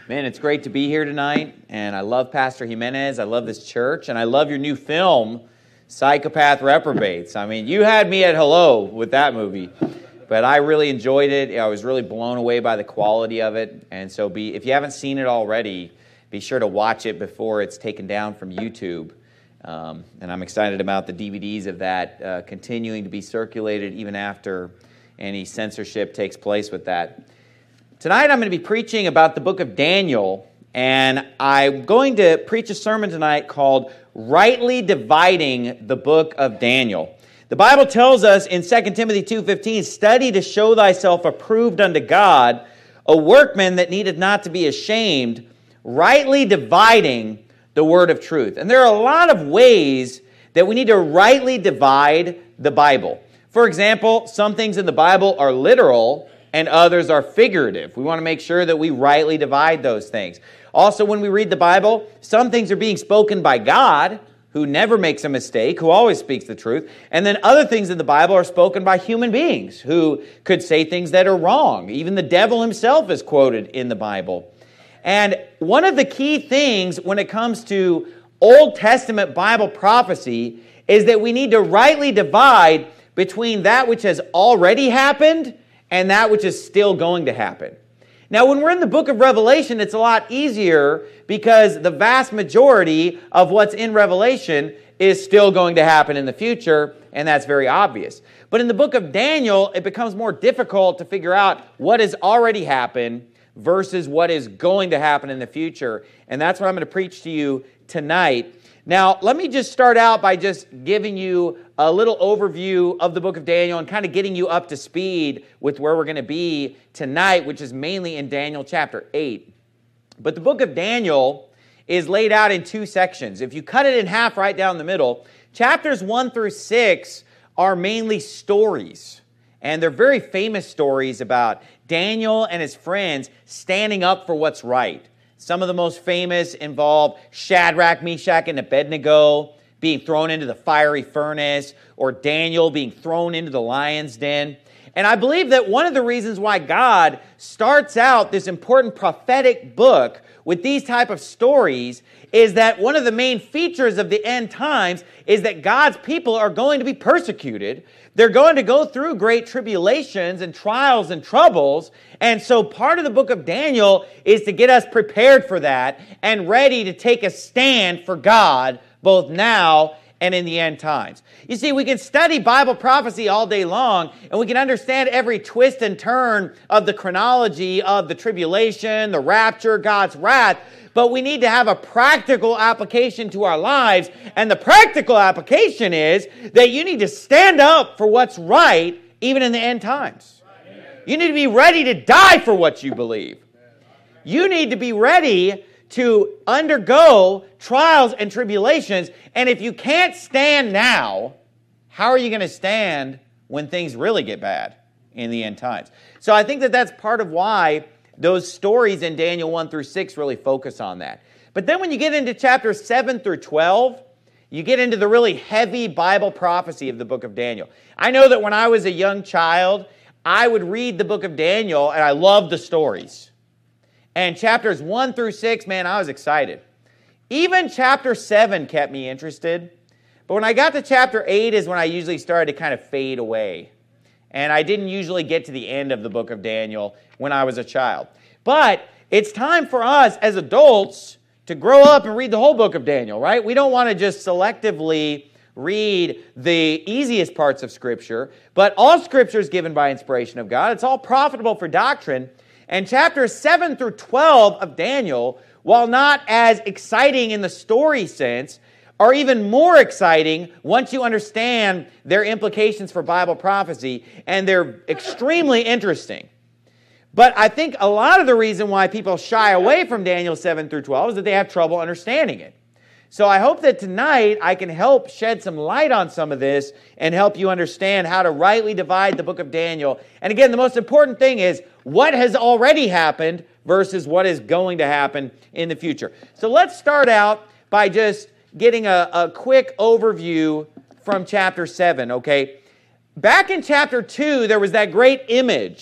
Man, it's great to be here tonight, and I love Pastor Jimenez, I love this church, and I love your new film, Psychopath Reprobates. I mean, you had me at hello with that movie, but I really enjoyed it. I was really blown away by the quality of it, and so if you haven't seen it already, be sure to watch it before it's taken down from YouTube. And I'm excited about the DVDs of that continuing to be circulated even after any censorship takes place with that. Tonight I'm going to be preaching about the book of Daniel, and I'm going to preach a sermon tonight called Rightly Dividing the Book of Daniel. The Bible tells us in 2 Timothy 2:15, "Study to show thyself approved unto God, a workman that needeth not to be ashamed, rightly dividing the word of truth." And there are a lot of ways that we need to rightly divide the Bible. For example, some things in the Bible are literal, and others are figurative. We want to make sure that we rightly divide those things. Also, when we read the Bible, some things are being spoken by God, who never makes a mistake, who always speaks the truth, and then other things in the Bible are spoken by human beings, who could say things that are wrong. Even the devil himself is quoted in the Bible. And one of the key things when it comes to Old Testament Bible prophecy is that we need to rightly divide between that which has already happened and that which is still going to happen. Now, when we're in the book of Revelation, it's a lot easier because the vast majority of what's in Revelation is still going to happen in the future, and that's very obvious. But in the book of Daniel, it becomes more difficult to figure out what has already happened versus what is going to happen in the future, and that's what I'm going to preach to you tonight. Now, let me just start out by just giving you a little overview of the book of Daniel and kind of getting you up to speed with where we're going to be tonight, which is mainly in Daniel chapter 8. But the book of Daniel is laid out in two sections. If you cut it in half right down the middle, chapters 1 through 6 are mainly stories. And they're very famous stories about Daniel and his friends standing up for what's right. Some of the most famous involve Shadrach, Meshach, and Abednego being thrown into the fiery furnace, or Daniel being thrown into the lion's den. And I believe that one of the reasons why God starts out this important prophetic book with these type of stories is that one of the main features of the end times is that God's people are going to be persecuted. They're going to go through great tribulations and trials and troubles. And so part of the book of Daniel is to get us prepared for that and ready to take a stand for God both now and in the end times. You see, we can study Bible prophecy all day long, and we can understand every twist and turn of the chronology of the tribulation, the rapture, God's wrath, but we need to have a practical application to our lives, and the practical application is that you need to stand up for what's right, even in the end times. You need to be ready to die for what you believe. You need to be ready to undergo trials and tribulations. And if you can't stand now, how are you going to stand when things really get bad in the end times? So I think that that's part of why those stories in Daniel 1 through 6 really focus on that. But then when you get into chapters 7 through 12, you get into the really heavy Bible prophecy of the book of Daniel. I know that when I was a young child, I would read the book of Daniel, and I loved the stories. And chapters 1 through 6, man, I was excited. Even chapter 7 kept me interested. But when I got to chapter 8 is when I usually started to kind of fade away. And I didn't usually get to the end of the book of Daniel when I was a child. But it's time for us as adults to grow up and read the whole book of Daniel, right? We don't want to just selectively read the easiest parts of Scripture, but all Scripture is given by inspiration of God. It's all profitable for doctrine. And chapters 7 through 12 of Daniel, while not as exciting in the story sense, are even more exciting once you understand their implications for Bible prophecy, and they're extremely interesting. But I think a lot of the reason why people shy away from Daniel 7 through 12 is that they have trouble understanding it. So I hope that tonight I can help shed some light on some of this and help you understand how to rightly divide the book of Daniel. And again, the most important thing is what has already happened versus what is going to happen in the future. So let's start out by just getting a quick overview from chapter 7, okay? Back in chapter 2, there was that great image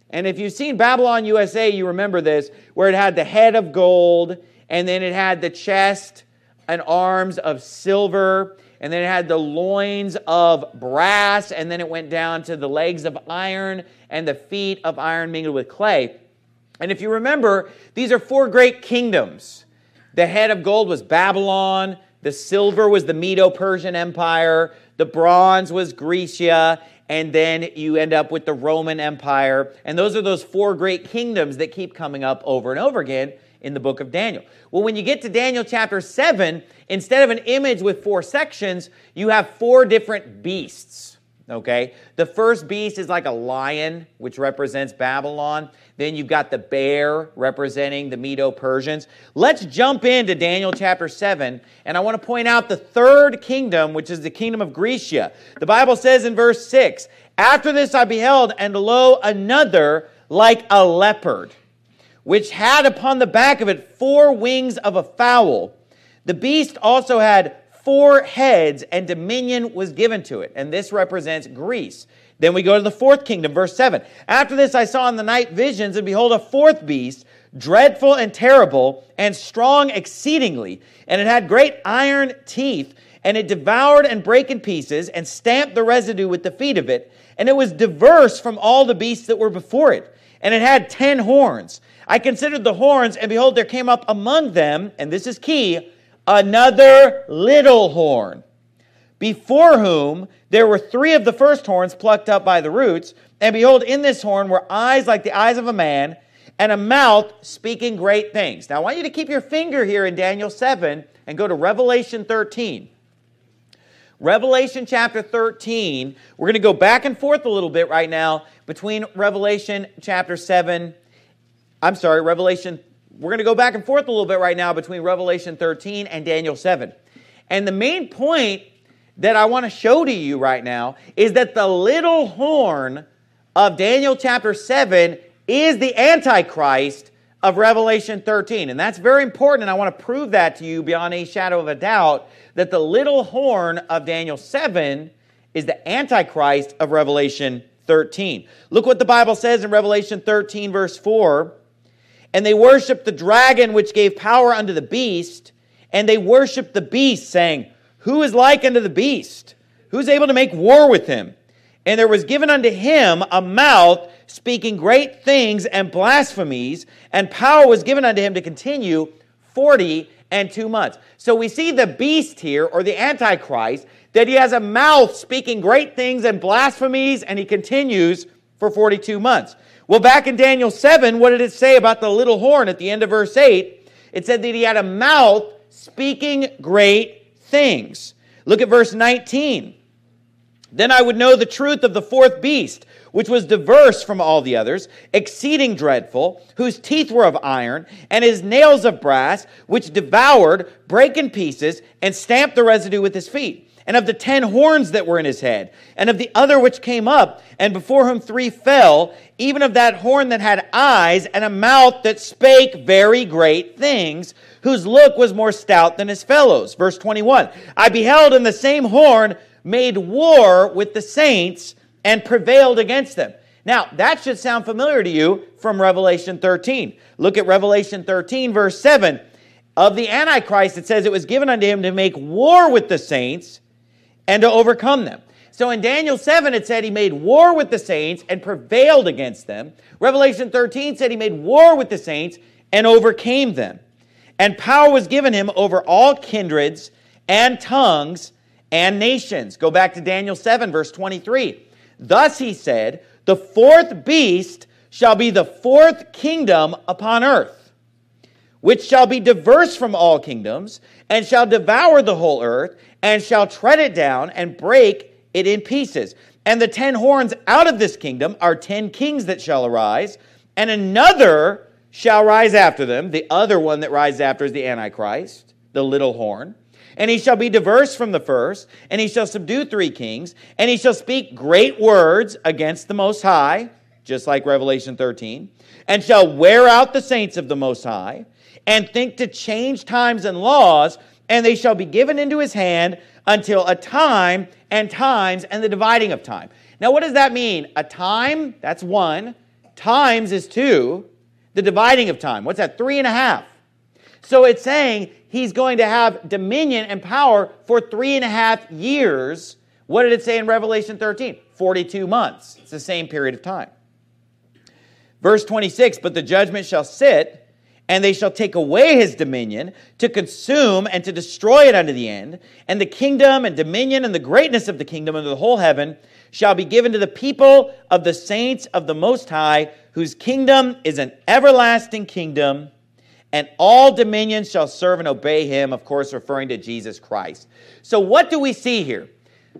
And if you've seen Babylon USA, you remember this, where it had the head of gold, and then it had the chest and arms of silver, and then it had the loins of brass, and then it went down to the legs of iron and the feet of iron mingled with clay. And if you remember, these are 4 great kingdoms. The head of gold was Babylon, the silver was the Medo-Persian Empire, the bronze was Grecia, and then you end up with the Roman Empire. And those are those 4 great kingdoms that keep coming up over and over again in the book of Daniel. Well, when you get to Daniel chapter 7, instead of an image with 4 sections, you have 4 different beasts. Okay? The first beast is like a lion, which represents Babylon. Then you've got the bear representing the Medo-Persians. Let's jump into Daniel chapter 7, and I want to point out the third kingdom, which is the kingdom of Grecia. The Bible says in verse 6, "After this I beheld, and lo, another like a leopard, which had upon the back of it 4 wings of a fowl. The beast also had 4 heads, and dominion was given to it." And this represents Greece. Then we go to the fourth kingdom, verse 7. "After this I saw in the night visions, and behold, a fourth beast, dreadful and terrible, and strong exceedingly. And it had great iron teeth, and it devoured and brake in pieces, and stamped the residue with the feet of it. And it was diverse from all the beasts that were before it. And it had 10 horns. I considered the horns, and behold, there came up among them," and this is key, "another little horn, before whom there were 3 of the first horns plucked up by the roots. And behold, in this horn were eyes like the eyes of a man, and a mouth speaking great things." Now, I want you to keep your finger here in Daniel 7 and go to Revelation 13. Revelation chapter 13, we're going to go back and forth a little bit right now between Revelation chapter 7. We're going to go back and forth a little bit right now between Revelation 13 and Daniel 7. And the main point that I want to show to you right now is that the little horn of Daniel chapter 7 is the Antichrist of Revelation 13. And that's very important, and I want to prove that to you beyond any shadow of a doubt, that the little horn of Daniel 7 is the Antichrist of Revelation 13. Look what the Bible says in Revelation 13, verse 4. "And they worshiped the dragon which gave power unto the beast, and they worshiped the beast, saying, Who is like unto the beast? Who's able to make war with him? And there was given unto him a mouth speaking great things and blasphemies, and power was given unto him to continue 42 months." So we see the beast here, or the Antichrist, that he has a mouth speaking great things and blasphemies, and he continues for 42 months. Well, back in Daniel 7, what did it say about the little horn at the end of verse 8? It said that he had a mouth speaking great things. Look at verse 19. "Then I would know the truth of the fourth beast, which was diverse from all the others, exceeding dreadful, whose teeth were of iron, and his nails of brass, which devoured, brake in pieces, and stamped the residue with his feet. And of the 10 horns that were in his head, and of the other which came up, and before whom 3 fell, even of that horn that had eyes, and a mouth that spake very great things, whose look was more stout than his fellows." Verse 21, "I beheld, and the same horn made war with the saints, and prevailed against them." Now, that should sound familiar to you from Revelation 13. Look at Revelation 13, verse 7. "Of the Antichrist, it says, it was given unto him to make war with the saints, and to overcome them." So in Daniel 7, it said he made war with the saints and prevailed against them. Revelation 13 said he made war with the saints and overcame them. "And power was given him over all kindreds and tongues and nations." Go back to Daniel 7, verse 23. "Thus he said, the fourth beast shall be the fourth kingdom upon earth, which shall be diverse from all kingdoms, and shall devour the whole earth, and shall tread it down, and break it in pieces. And the 10 horns out of this kingdom are 10 kings that shall arise, and another shall rise after them." The other one that rises after is the Antichrist, the little horn. "And he shall be diverse from the first, and he shall subdue 3 kings, and he shall speak great words against the Most High," just like Revelation 13, "and shall wear out the saints of the Most High, and think to change times and laws, and they shall be given into his hand until a time and times and the dividing of time." Now, what does that mean? A time, that's 1. times is 2. The dividing of time, what's that? 3.5. So it's saying he's going to have dominion and power for 3.5 years. What did it say in Revelation 13? 42 months. It's the same period of time. Verse 26, but the judgment shall sit, and they shall take away his dominion, to consume and to destroy it unto the end. And the kingdom and dominion and the greatness of the kingdom under the whole heaven shall be given to the people of the saints of the Most High, whose kingdom is an everlasting kingdom, and all dominions shall serve and obey him, of course, referring to Jesus Christ. So what do we see here?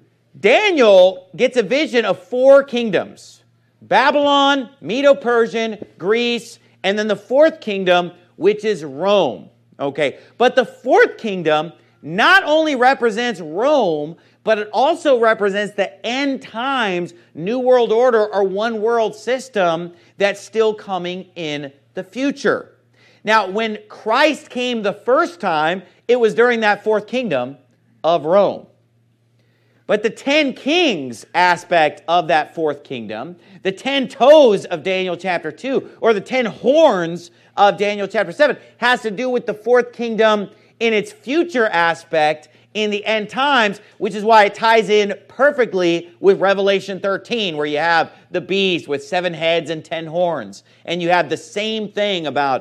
Daniel gets a vision of 4 kingdoms. Babylon, Medo-Persian, Greece, and then the 4th kingdom, which is Rome. Okay, but the 4th kingdom not only represents Rome, but it also represents the end times New World Order or one world system that's still coming in the future. Now, when Christ came the first time, it was during that 4th kingdom of Rome. But the 10 kings aspect of that 4th kingdom, the 10 toes of Daniel chapter 2, or the 10 horns of Daniel chapter 7, has to do with the 4th kingdom in its future aspect in the end times, which is why it ties in perfectly with Revelation 13, where you have the beast with 7 heads and 10 horns. And you have the same thing about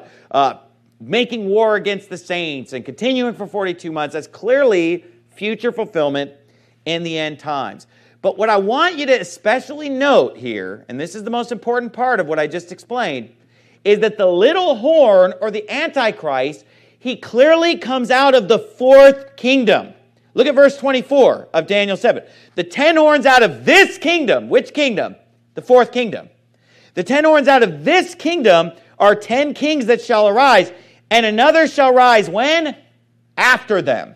making war against the saints and continuing for 42 months. That's clearly future fulfillment in the end times. But what I want you to especially note here, and this is the most important part of what I just explained, is that the little horn, or the Antichrist, he clearly comes out of the 4th kingdom. Look at verse 24 of Daniel 7. The 10 horns out of this kingdom. Which kingdom? The 4th kingdom. The 10 horns out of this kingdom are 10 kings that shall arise, and another shall rise when? After them.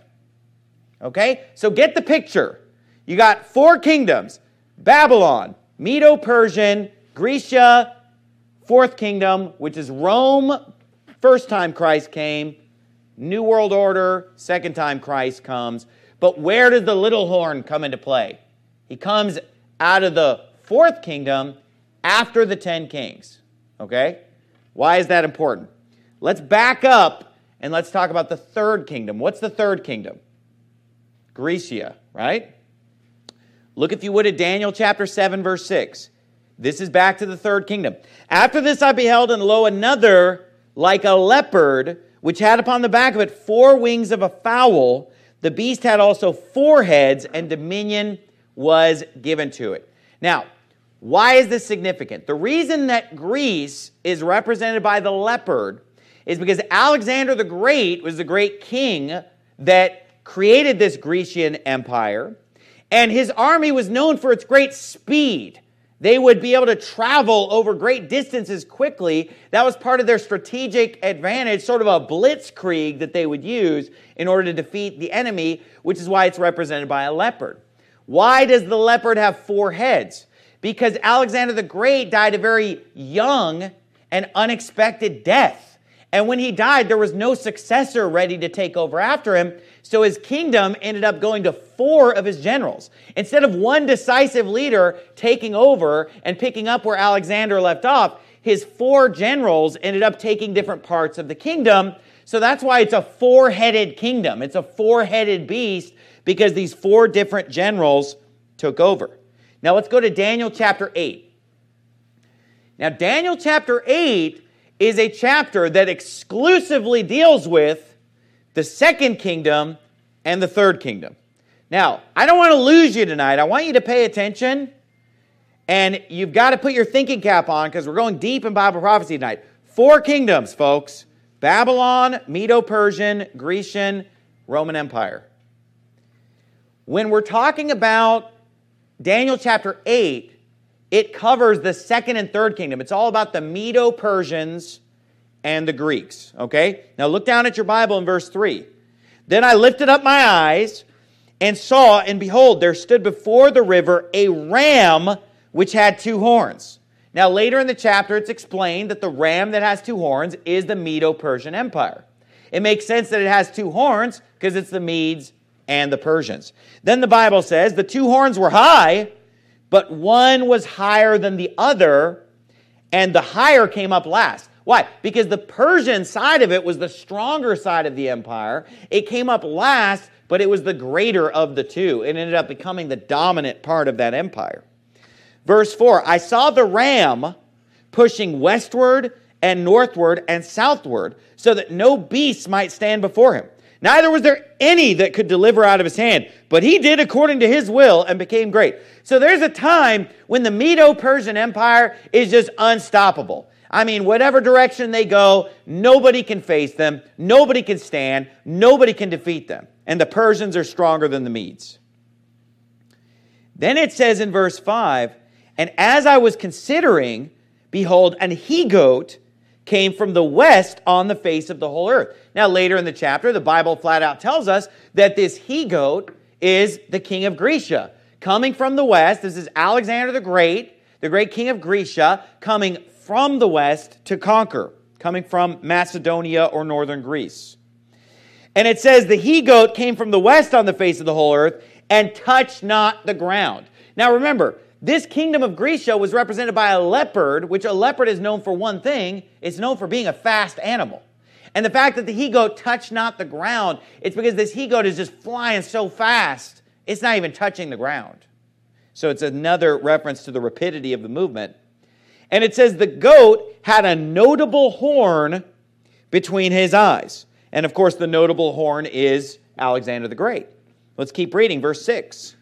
Okay? So get the picture. You got 4 kingdoms. Babylon, Medo-Persian, Grecia, 4th kingdom, which is Rome, first time Christ came. New World Order, second time Christ comes. But where does the little horn come into play? He comes out of the 4th kingdom after the 10 kings. Okay? Why is that important? Let's back up and let's talk about the 3rd kingdom. What's the 3rd kingdom? Grecia, right? Look, if you would, at Daniel chapter 7, verse 6. This is back to the 3rd kingdom. After this I beheld, and lo, another like a leopard, which had upon the back of it 4 wings of a fowl. The beast had also 4 heads, and dominion was given to it. Now, why is this significant? The reason that Greece is represented by the leopard is because Alexander the Great was the great king that created this Grecian empire, and his army was known for its great speed. They would be able to travel over great distances quickly. That was part of their strategic advantage, sort of a blitzkrieg that they would use in order to defeat the enemy, which is why it's represented by a leopard. Why does the leopard have 4 heads? Because Alexander the Great died a very young and unexpected death. And when he died, there was no successor ready to take over after him. So his kingdom ended up going to 4 of his generals. Instead of one decisive leader taking over and picking up where Alexander left off, his 4 generals ended up taking different parts of the kingdom. So that's why it's a 4-headed kingdom. It's a 4-headed beast because these 4 different generals took over. Now let's go to Daniel chapter 8. Now Daniel chapter 8 is a chapter that exclusively deals with the 2nd kingdom and the 3rd kingdom. Now, I don't want to lose you tonight. I want you to pay attention, and you've got to put your thinking cap on because we're going deep in Bible prophecy tonight. 4 kingdoms, folks. Babylon, Medo-Persian, Grecian, Roman Empire. When we're talking about Daniel chapter 8, it covers the 2nd and 3rd kingdom. It's all about the Medo-Persians and the Greeks. Okay? Now look down at your Bible in verse 3. Then I lifted up my eyes and saw, and behold, there stood before the river a ram which had 2 horns. Now later in the chapter it's explained that the ram that has 2 horns is the Medo-Persian Empire. It makes sense that it has 2 horns because it's the Medes and the Persians. Then the Bible says the 2 horns were high, but one was higher than the other, and the higher came up last. Why? Because the Persian side of it was the stronger side of the empire. It came up last, but it was the greater of the two. It ended up becoming the dominant part of that empire. Verse 4, I saw the ram pushing westward and northward and southward, so that no beast might stand before him. Neither was there any that could deliver out of his hand, but he did according to his will and became great. So there's a time when the Medo-Persian Empire is just unstoppable. I mean, whatever direction they go, nobody can face them, nobody can stand, nobody can defeat them. And the Persians are stronger than the Medes. Then it says in verse 5, and as I was considering, behold, an he-goat came from the west on the face of the whole earth. Now, later in the chapter, the Bible flat out tells us that this he-goat is the king of Grecia. Coming from the west, this is Alexander the Great king of Grecia, coming from the west to conquer, coming from Macedonia or northern Greece. And it says the he-goat came from the west on the face of the whole earth and touched not the ground. Now remember, this kingdom of Grecia was represented by a leopard, which a leopard is known for one thing. It's known for being a fast animal. And the fact that the he-goat touched not the ground, it's because this he-goat is just flying so fast, it's not even touching the ground. So it's another reference to the rapidity of the movement. And it says the goat had a notable horn between his eyes. And of course, the notable horn is Alexander the Great. Let's keep reading, verse 6.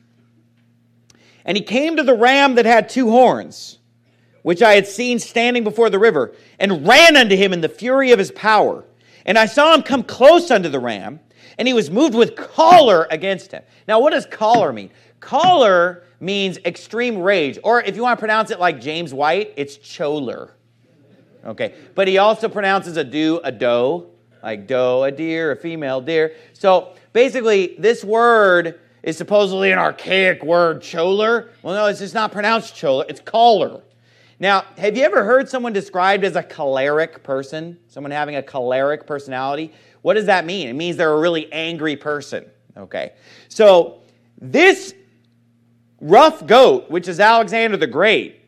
And he came to the ram that had two horns, which I had seen standing before the river, and ran unto him in the fury of his power. And I saw him come close unto the ram, and he was moved with choler against him. Now, what does choler mean? Choler means extreme rage, or if you want to pronounce it like James White, it's choler. Okay, but he also pronounces a doe, like doe, a deer, a female deer. So basically, this word is supposedly an archaic word, choler. Well, no, it's just not pronounced choler, it's choler. Now, have you ever heard someone described as a choleric person? Someone having a choleric personality? What does that mean? It means they're a really angry person. Okay, so this rough goat, which is Alexander the Great,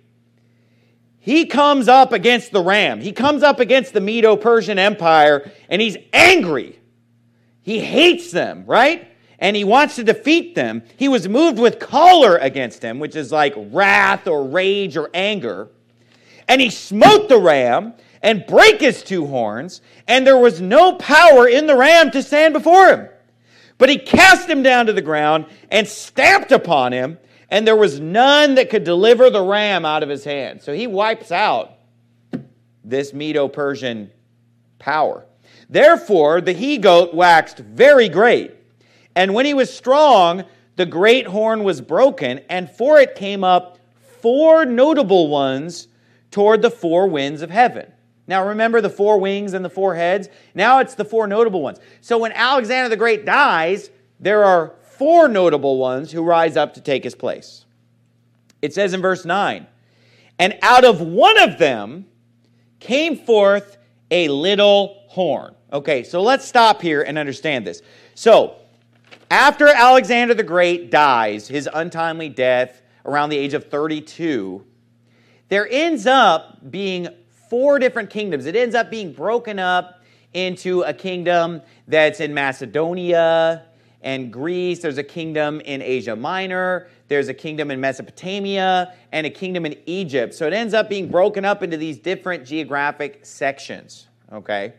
he comes up against the ram. He comes up against the Medo-Persian Empire, and he's angry. He hates them, right? And he wants to defeat them. He was moved with choler against him, which is like wrath or rage or anger. And he smote the ram and brake his two horns, and there was no power in the ram to stand before him. But he cast him down to the ground and stamped upon him, and there was none that could deliver the ram out of his hand. So he wipes out this Medo-Persian power. Therefore, the he-goat waxed very great. And when he was strong, the great horn was broken, and for it came up four notable ones toward the four winds of heaven. Now remember the four wings and the four heads? Now it's the four notable ones. So when Alexander the Great dies, there are four notable ones who rise up to take his place. It says in verse 9, and out of one of them came forth a little horn. Okay, so let's stop here and understand this. So, after Alexander the Great dies, his untimely death around the age of 32, there ends up being four different kingdoms. It ends up being broken up into a kingdom that's in Macedonia and Greece. There's a kingdom in Asia Minor. There's a kingdom in Mesopotamia and a kingdom in Egypt. So it ends up being broken up into these different geographic sections. Okay?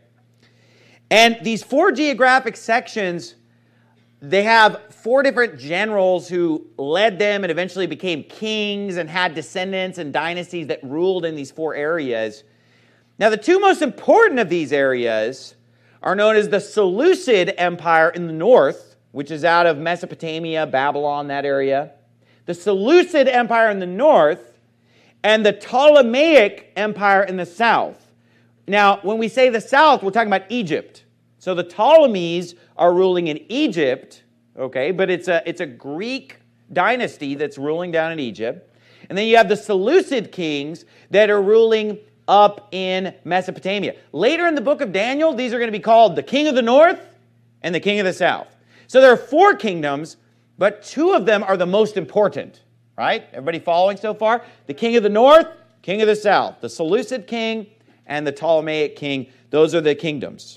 And these four geographic sections, they have four different generals who led them and eventually became kings and had descendants and dynasties that ruled in these four areas. Now, the two most important of these areas are known as the Seleucid Empire in the north, which is out of Mesopotamia, Babylon, that area. The Seleucid Empire in the north, and the Ptolemaic Empire in the south. Now, when we say the south, we're talking about Egypt. So the Ptolemies are ruling in Egypt, okay, but it's a Greek dynasty that's ruling down in Egypt. And then you have the Seleucid kings that are ruling up in Mesopotamia. Later in the book of Daniel, these are going to be called the king of the north and the king of the south. So there are four kingdoms, but two of them are the most important, right? Everybody following so far? The king of the north king of the south, the Seleucid king and the Ptolemaic king. Those are the kingdoms.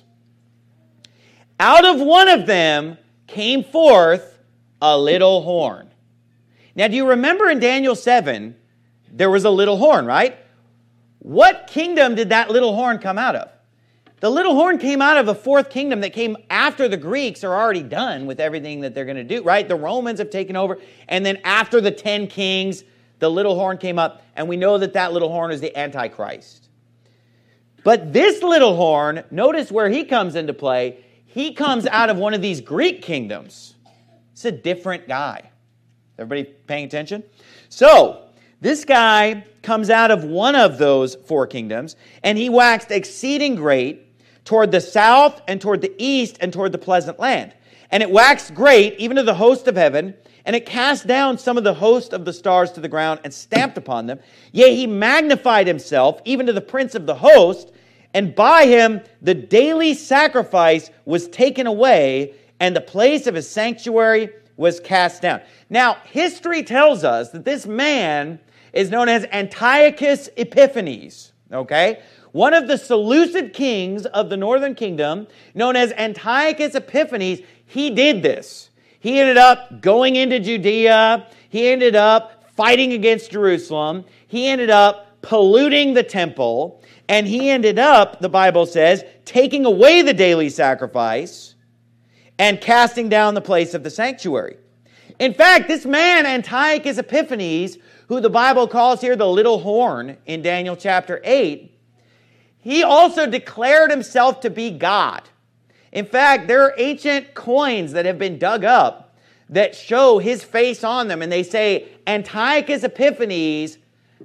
Out of one of them came forth a little horn. Now, do you remember in Daniel 7, there was a little horn, right? What kingdom did that little horn come out of? The little horn came out of a fourth kingdom that came after the Greeks are already done with everything that they're going to do, right? The Romans have taken over, and then after the 10 kings, the little horn came up, and we know that that little horn is the Antichrist. But this little horn, notice where he comes into play. He comes out of one of these Greek kingdoms. It's a different guy. Everybody paying attention? So, this guy comes out of one of those four kingdoms, and he waxed exceeding great toward the south and toward the east and toward the pleasant land. And it waxed great even to the host of heaven, and it cast down some of the host of the stars to the ground and stamped upon them. Yea, he magnified himself even to the prince of the host, and by him the daily sacrifice was taken away, and the place of his sanctuary was cast down. Now, history tells us that this man is known as Antiochus Epiphanes, okay? One of the Seleucid kings of the northern kingdom, known as Antiochus Epiphanes, he did this. He ended up going into Judea. He ended up fighting against Jerusalem. He ended up polluting the temple. And he ended up, the Bible says, taking away the daily sacrifice and casting down the place of the sanctuary. In fact, this man, Antiochus Epiphanes, who the Bible calls here the little horn in Daniel chapter 8, he also declared himself to be God. In fact, there are ancient coins that have been dug up that show his face on them, and they say, Antiochus Epiphanes,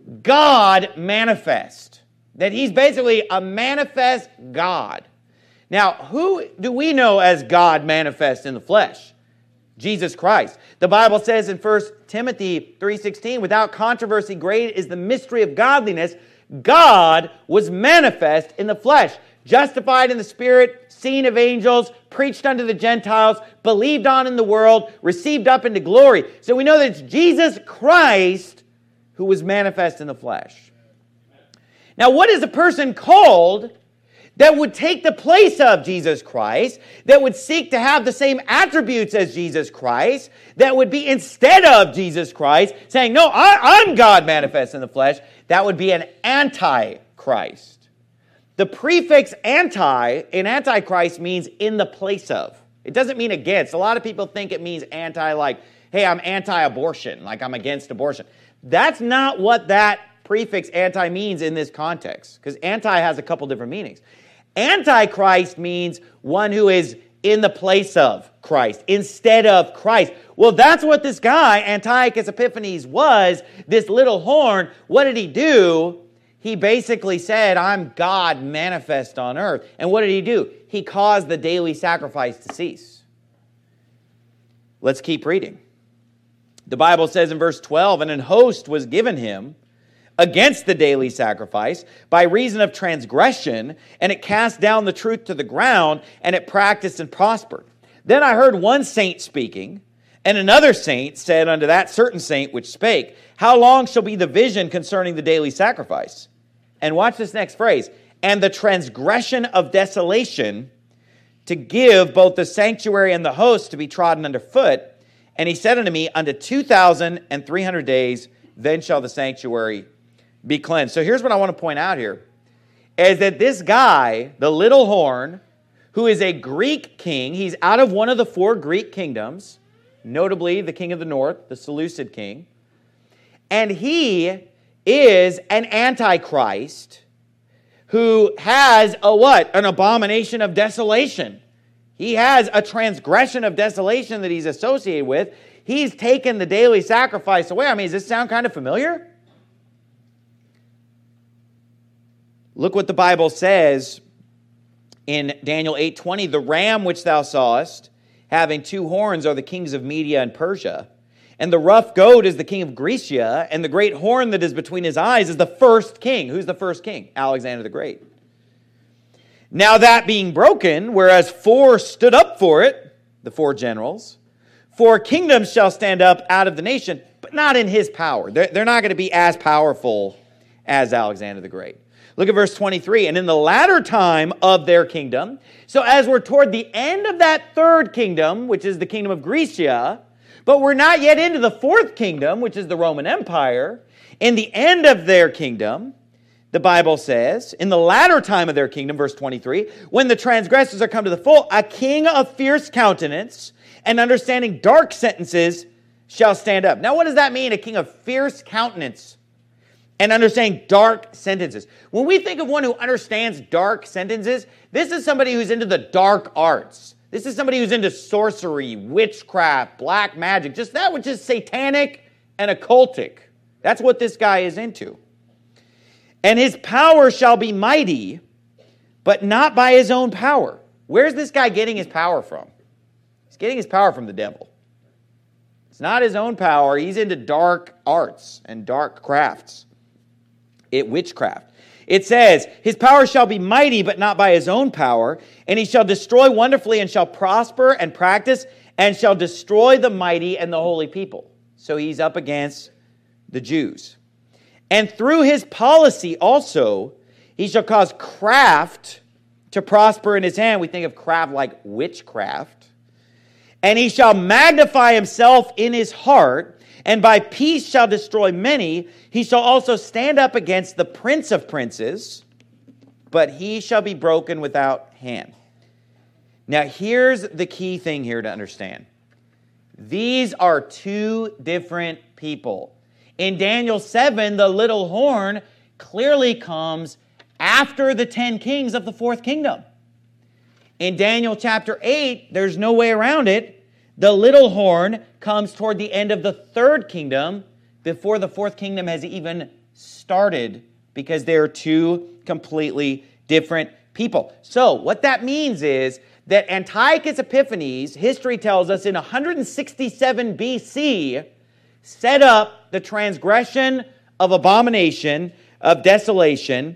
God manifest. That he's basically a manifest God. Now, who do we know as God manifest in the flesh? Jesus Christ. The Bible says in 1 Timothy 3:16, without controversy, great is the mystery of godliness. God was manifest in the flesh, justified in the Spirit, seen of angels, preached unto the Gentiles, believed on in the world, received up into glory. So we know that it's Jesus Christ who was manifest in the flesh. Now, what is a person called that would take the place of Jesus Christ, that would seek to have the same attributes as Jesus Christ, that would be instead of Jesus Christ, saying, no, I'm God manifest in the flesh? That would be an antichrist. The prefix anti in antichrist means in the place of. It doesn't mean against. A lot of people think it means anti, like, hey, I'm anti-abortion, like I'm against abortion. That's not what that prefix anti means in this context, because anti has a couple different meanings. Antichrist means one who is in the place of Christ, instead of Christ. Well, that's what this guy, Antiochus Epiphanes, was, this little horn. What did he do? He basically said, I'm God manifest on earth. And what did he do? He caused the daily sacrifice to cease. Let's keep reading. The Bible says in verse 12, and an host was given him against the daily sacrifice by reason of transgression, and it cast down the truth to the ground, and it practiced and prospered. Then I heard one saint speaking, and another saint said unto that certain saint which spake, how long shall be the vision concerning the daily sacrifice? And watch this next phrase, and the transgression of desolation, to give both the sanctuary and the host to be trodden under foot. And he said unto me, unto 2,300 days, then shall the sanctuary be cleansed. So here's what I want to point out here, is that this guy, the little horn, who is a Greek king, he's out of one of the four Greek kingdoms, notably the king of the north, the Seleucid king, and he is an antichrist who has a what? An abomination of desolation. He has a transgression of desolation that he's associated with. He's taken the daily sacrifice away. I mean, does this sound kind of familiar? Look what the Bible says in Daniel 8:20. The ram which thou sawest, having two horns, are the kings of Media and Persia. And the rough goat is the king of Grecia. And the great horn that is between his eyes is the first king. Who's the first king? Alexander the Great. Now that being broken, whereas four stood up for it, the four generals, 4 kingdoms shall stand up out of the nation, but not in his power. They're not going to be as powerful as Alexander the Great. Look at verse 23. And in the latter time of their kingdom, so as we're toward the end of that third kingdom, which is the kingdom of Grecia, but we're not yet into the fourth kingdom, which is the Roman Empire. In the end of their kingdom, the Bible says, in the latter time of their kingdom, verse 23, when the transgressors are come to the full, a king of fierce countenance and understanding dark sentences shall stand up. Now, what does that mean, a king of fierce countenance and understanding dark sentences? When we think of one who understands dark sentences, this is somebody who's into the dark arts. This is somebody who's into sorcery, witchcraft, black magic, just that which is satanic and occultic. That's what this guy is into. And his power shall be mighty, but not by his own power. Where's this guy getting his power from? He's getting his power from the devil. It's not his own power. He's into dark arts and dark crafts. Witchcraft. It says, his power shall be mighty, but not by his own power, and he shall destroy wonderfully, and shall prosper and practice, and shall destroy the mighty and the holy people. So he's up against the Jews. And through his policy also, he shall cause craft to prosper in his hand. We think of craft like witchcraft. And he shall magnify himself in his heart, and by peace shall destroy many. He shall also stand up against the prince of princes, but he shall be broken without hand. Now, here's the key thing here to understand. These are two different people. In Daniel 7, the little horn clearly comes after the 10 kings of the fourth kingdom. In Daniel chapter 8, there's no way around it. The little horn comes toward the end of the third kingdom before the fourth kingdom has even started, because they are two completely different people. So what that means is that Antiochus Epiphanes, history tells us, in 167 BC, set up the transgression of abomination, of desolation.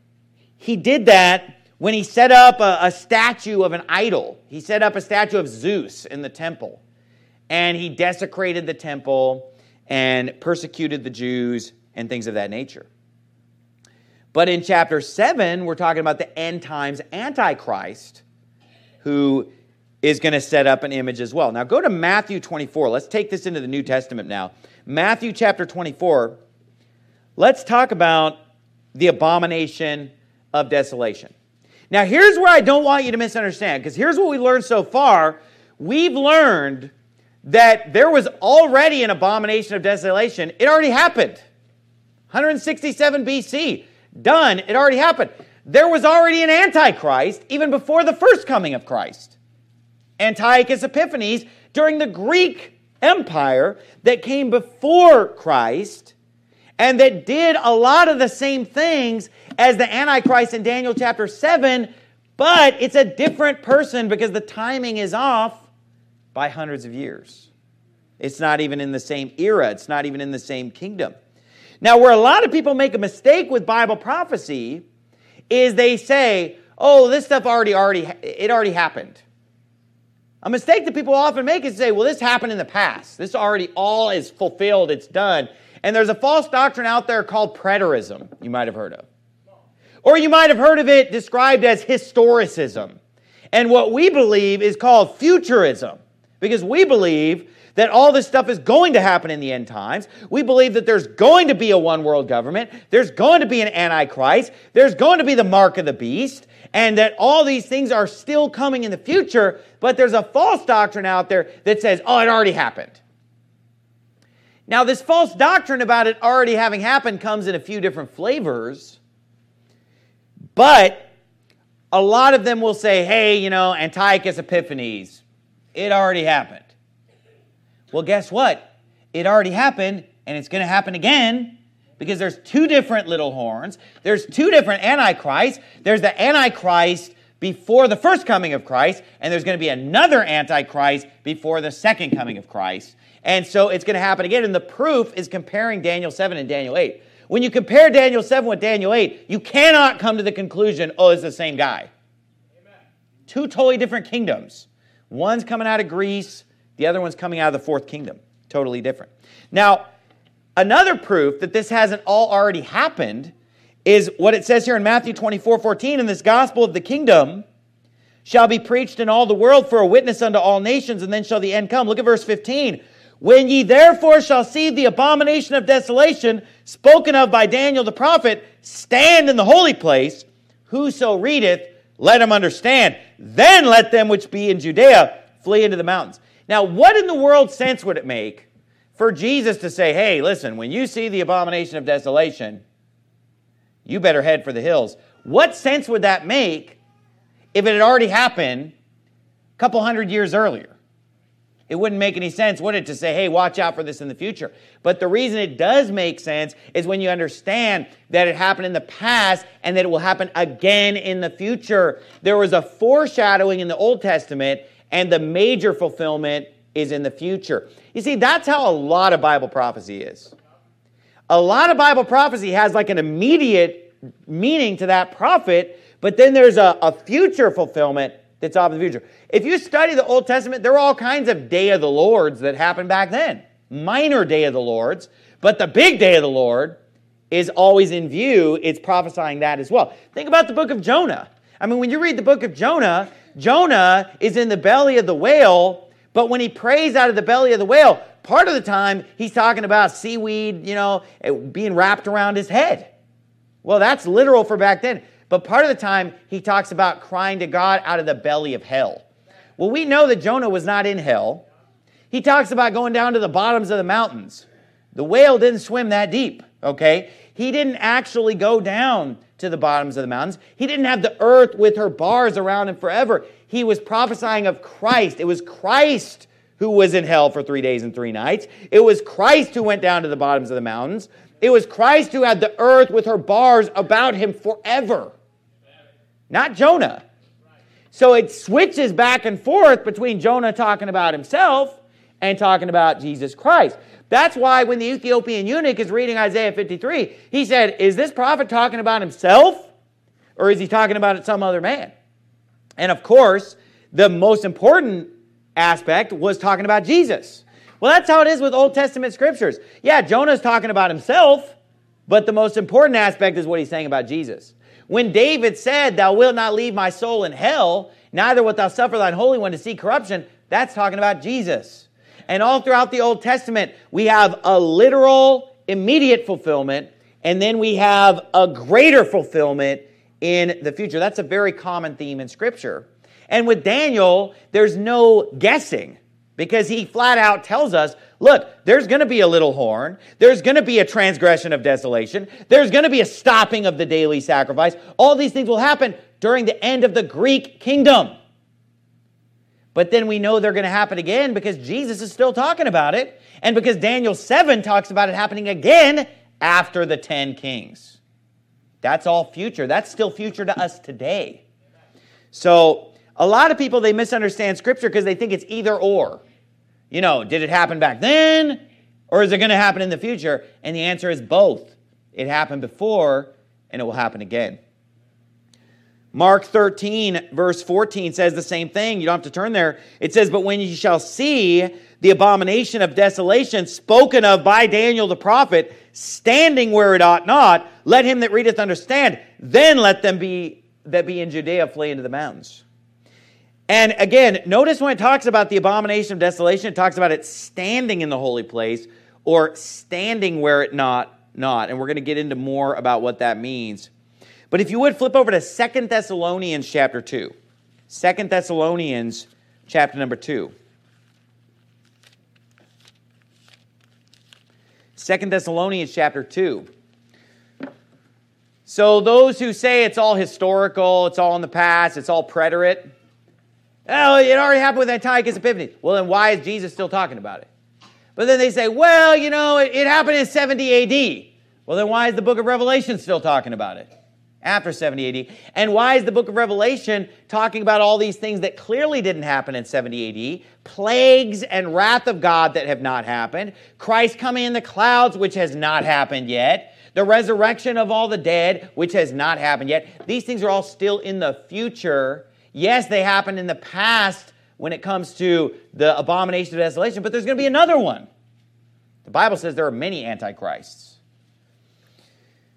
He did that when he set up a statue of an idol. He set up a statue of Zeus in the temple. And he desecrated the temple and persecuted the Jews and things of that nature. But in chapter 7, we're talking about the end times Antichrist, who is going to set up an image as well. Now go to Matthew 24. Let's take this into the New Testament now. Matthew chapter 24. Let's talk about the abomination of desolation. Now, here's where I don't want you to misunderstand, because here's what we learned so far. We've learned that there was already an abomination of desolation. It already happened. 167 BC. Done. It already happened. There was already an Antichrist even before the first coming of Christ. Antiochus Epiphanes, during the Greek Empire that came before Christ, and that did a lot of the same things as the Antichrist in Daniel chapter 7, but it's a different person because the timing is off by hundreds of years. It's not even in the same era. It's not even in the same kingdom. Now, where a lot of people make a mistake with Bible prophecy is they say, oh, this stuff already happened. A mistake that people often make is say, well, this happened in the past. This already all is fulfilled. It's done. And there's a false doctrine out there called preterism, you might have heard of. Or you might have heard of it described as historicism. And what we believe is called futurism. Because we believe that all this stuff is going to happen in the end times. We believe that there's going to be a one world government. There's going to be an Antichrist. There's going to be the mark of the beast. And that all these things are still coming in the future. But there's a false doctrine out there that says, oh, it already happened. Now, this false doctrine about it already having happened comes in a few different flavors. But a lot of them will say, hey, Antiochus Epiphanes, it already happened. Well, guess what? It already happened, and it's going to happen again, because there's two different little horns. There's two different Antichrists. There's the Antichrist before the first coming of Christ, and there's going to be another Antichrist before the second coming of Christ. And so it's going to happen again, and the proof is comparing Daniel 7 and Daniel 8. When you compare Daniel 7 with Daniel 8, you cannot come to the conclusion, oh, it's the same guy. Amen. Two totally different kingdoms. One's coming out of Greece, the other one's coming out of the fourth kingdom. Totally different. Now, another proof that this hasn't all already happened is what it says here in Matthew 24:14, "And this gospel of the kingdom shall be preached in all the world for a witness unto all nations, and then shall the end come." Look at verse 15. "When ye therefore shall see the abomination of desolation spoken of by Daniel the prophet stand in the holy place, whoso readeth, let him understand. Then let them which be in Judea flee into the mountains." Now, what in the world sense would it make for Jesus to say, hey, listen, when you see the abomination of desolation, you better head for the hills? What sense would that make if it had already happened a couple hundred years earlier? It wouldn't make any sense, would it, to say, hey, watch out for this in the future? But the reason it does make sense is when you understand that it happened in the past and that it will happen again in the future. There was a foreshadowing in the Old Testament, and the major fulfillment is in the future. You see, that's how a lot of Bible prophecy is. A lot of Bible prophecy has like an immediate meaning to that prophet, but then there's a future fulfillment that's off in the future. If you study the Old Testament, there are all kinds of Day of the Lords that happened back then. Minor Day of the Lords, but the big Day of the Lord is always in view. It's prophesying that as well. Think about the book of Jonah. I mean, when you read the book of Jonah, Jonah is in the belly of the whale, but when he prays out of the belly of the whale, part of the time he's talking about seaweed, being wrapped around his head. Well, that's literal for back then. But part of the time he talks about crying to God out of the belly of hell. Well, we know that Jonah was not in hell. He talks about going down to the bottoms of the mountains. The whale didn't swim that deep, okay? He didn't actually go down to the bottoms of the mountains. He didn't have the earth with her bars around him forever. He was prophesying of Christ. It was Christ who was in hell for 3 days and 3 nights. It was Christ who went down to the bottoms of the mountains. It was Christ who had the earth with her bars about him forever. Not Jonah. So it switches back and forth between Jonah talking about himself and talking about Jesus Christ. That's why when the Ethiopian eunuch is reading Isaiah 53, he said, is this prophet talking about himself or is he talking about some other man? And of course, the most important aspect was talking about Jesus. Well, that's how it is with Old Testament scriptures. Yeah, Jonah's talking about himself, but the most important aspect is what he's saying about Jesus. When David said, "Thou wilt not leave my soul in hell, neither wilt thou suffer thine Holy One to see corruption," that's talking about Jesus. And all throughout the Old Testament, we have a literal, immediate fulfillment, and then we have a greater fulfillment in the future. That's a very common theme in Scripture. And with Daniel, there's no guessing, because he flat out tells us, look, there's going to be a little horn. There's going to be a transgression of desolation. There's going to be a stopping of the daily sacrifice. All these things will happen during the end of the Greek kingdom. But then we know they're going to happen again because Jesus is still talking about it, and because Daniel 7 talks about it happening again after the 10 kings. That's all future. That's still future to us today. So a lot of people, they misunderstand Scripture because they think it's either or. Did it happen back then, or is it going to happen in the future? And the answer is both. It happened before, and it will happen again. Mark 13, verse 14 says the same thing. You don't have to turn there. It says, "But when ye shall see the abomination of desolation spoken of by Daniel the prophet, standing where it ought not, let him that readeth understand. Then let them that be in Judea flee into the mountains." And again, notice when it talks about the abomination of desolation, it talks about it standing in the holy place or standing where it not. And we're going to get into more about what that means. But if you would, flip over to 2 Thessalonians chapter 2. 2 Thessalonians chapter number 2. 2 Thessalonians chapter 2. So those who say it's all historical, it's all in the past, it's all preterite, oh, it already happened with Antiochus Epiphanes. Well, then why is Jesus still talking about it? But then they say, well, it happened in 70 A.D. Well, then why is the book of Revelation still talking about it after 70 A.D.? And why is the book of Revelation talking about all these things that clearly didn't happen in 70 A.D.? Plagues and wrath of God that have not happened. Christ coming in the clouds, which has not happened yet. The resurrection of all the dead, which has not happened yet. These things are all still in the future. Yes, they happened in the past when it comes to the abomination of desolation, but there's going to be another one. The Bible says there are many antichrists.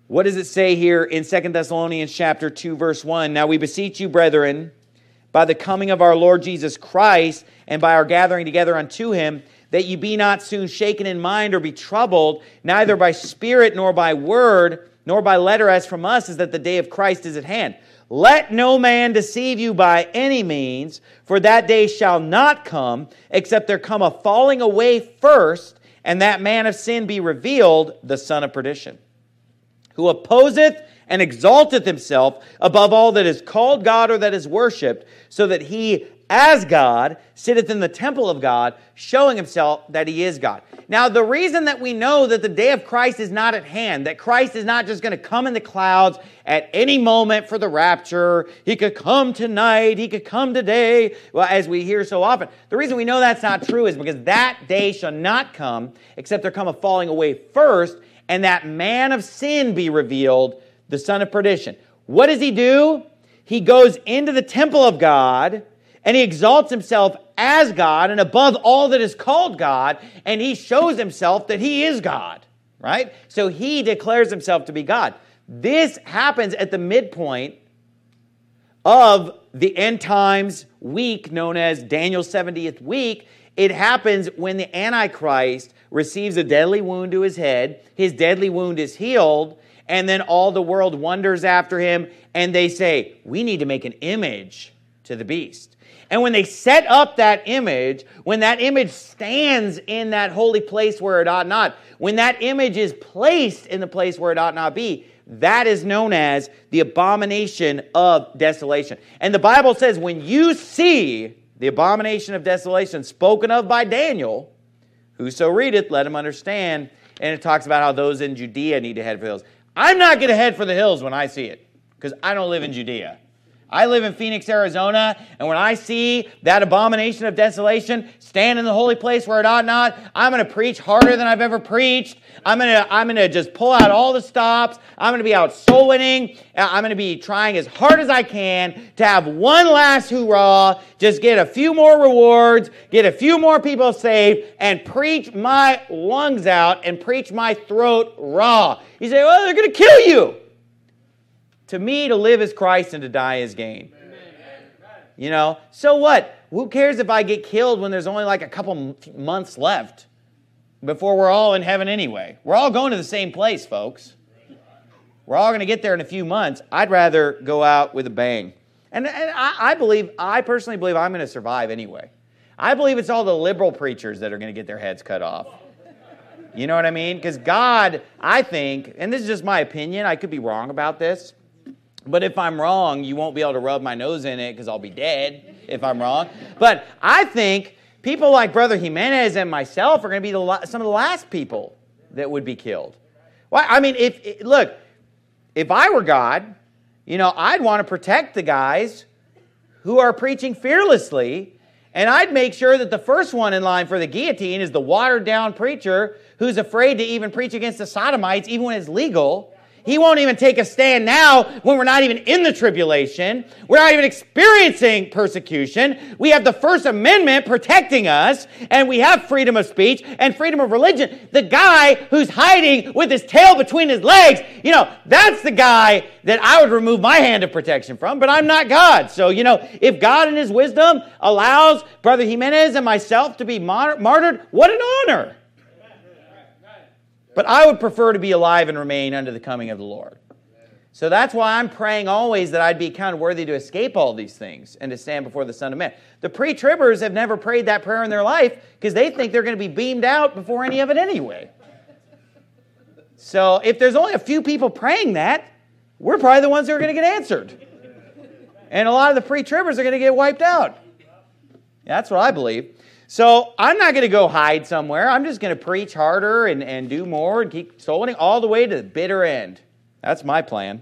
What does it say here in 2 Thessalonians chapter 2, verse 1? Now we beseech you, brethren, by the coming of our Lord Jesus Christ, and by our gathering together unto him, that ye be not soon shaken in mind or be troubled, neither by spirit nor by word, nor by letter as from us, as that the day of Christ is at hand. Let no man deceive you by any means, for that day shall not come, except there come a falling away first, and that man of sin be revealed, the son of perdition, who opposeth and exalteth himself above all that is called God or that is worshipped, so that he, as God, sitteth in the temple of God, showing himself that he is God. Now, the reason that we know that the day of Christ is not at hand, that Christ is not just going to come in the clouds at any moment for the rapture, he could come tonight, he could come today, well, as we hear so often. The reason we know that's not true is because that day shall not come, except there come a falling away first, and that man of sin be revealed, the son of perdition. What does he do? He goes into the temple of God, and he exalts himself as God and above all that is called God, and he shows himself that he is God, right? So he declares himself to be God. This happens at the midpoint of the end times week known as Daniel's 70th week. It happens when the Antichrist receives a deadly wound to his head. His deadly wound is healed, and then all the world wonders after him, and they say, we need to make an image to the beast. And when they set up that image, when that image stands in that holy place where it ought not, when that image is placed in the place where it ought not be, that is known as the abomination of desolation. And the Bible says when you see the abomination of desolation spoken of by Daniel, whoso readeth, let him understand. And it talks about how those in Judea need to head for the hills. I'm not going to head for the hills when I see it, because I don't live in Judea. I live in Phoenix, Arizona, and when I see that abomination of desolation stand in the holy place where it ought not, I'm going to preach harder than I've ever preached. I'm going to just pull out all the stops. I'm going to be out soul winning. I'm going to be trying as hard as I can to have one last hoorah, just get a few more rewards, get a few more people saved, and preach my lungs out and preach my throat raw. You say, well, they're going to kill you. To me, to live is Christ and to die is gain. You know, so what? Who cares if I get killed when there's only like a couple months left before we're all in heaven anyway? We're all going to the same place, folks. We're all going to get there in a few months. I'd rather go out with a bang. And I personally believe I'm going to survive anyway. I believe it's all the liberal preachers that are going to get their heads cut off. You know what I mean? Because God, I think, and this is just my opinion, I could be wrong about this, but if I'm wrong, you won't be able to rub my nose in it because I'll be dead if I'm wrong. But I think people like Brother Jimenez and myself are going to be some of the last people that would be killed. Well, I mean, if I were God, you know, I'd want to protect the guys who are preaching fearlessly, and I'd make sure that the first one in line for the guillotine is the watered-down preacher who's afraid to even preach against the sodomites, even when it's legal. He won't even take a stand now when we're not even in the tribulation. We're not even experiencing persecution. We have the First Amendment protecting us, and we have freedom of speech and freedom of religion. The guy who's hiding with his tail between his legs, you know, that's the guy that I would remove my hand of protection from, but I'm not God. So, you know, if God in his wisdom allows Brother Jimenez and myself to be martyred, what an honor. But I would prefer to be alive and remain unto the coming of the Lord. So that's why I'm praying always that I'd be counted worthy to escape all these things and to stand before the Son of Man. The pre-tribbers have never prayed that prayer in their life because they think they're going to be beamed out before any of it anyway. So if there's only a few people praying that, we're probably the ones who are going to get answered. And a lot of the pre-tribbers are going to get wiped out. That's what I believe. So I'm not going to go hide somewhere. I'm just going to preach harder and do more and keep soul winning all the way to the bitter end. That's my plan.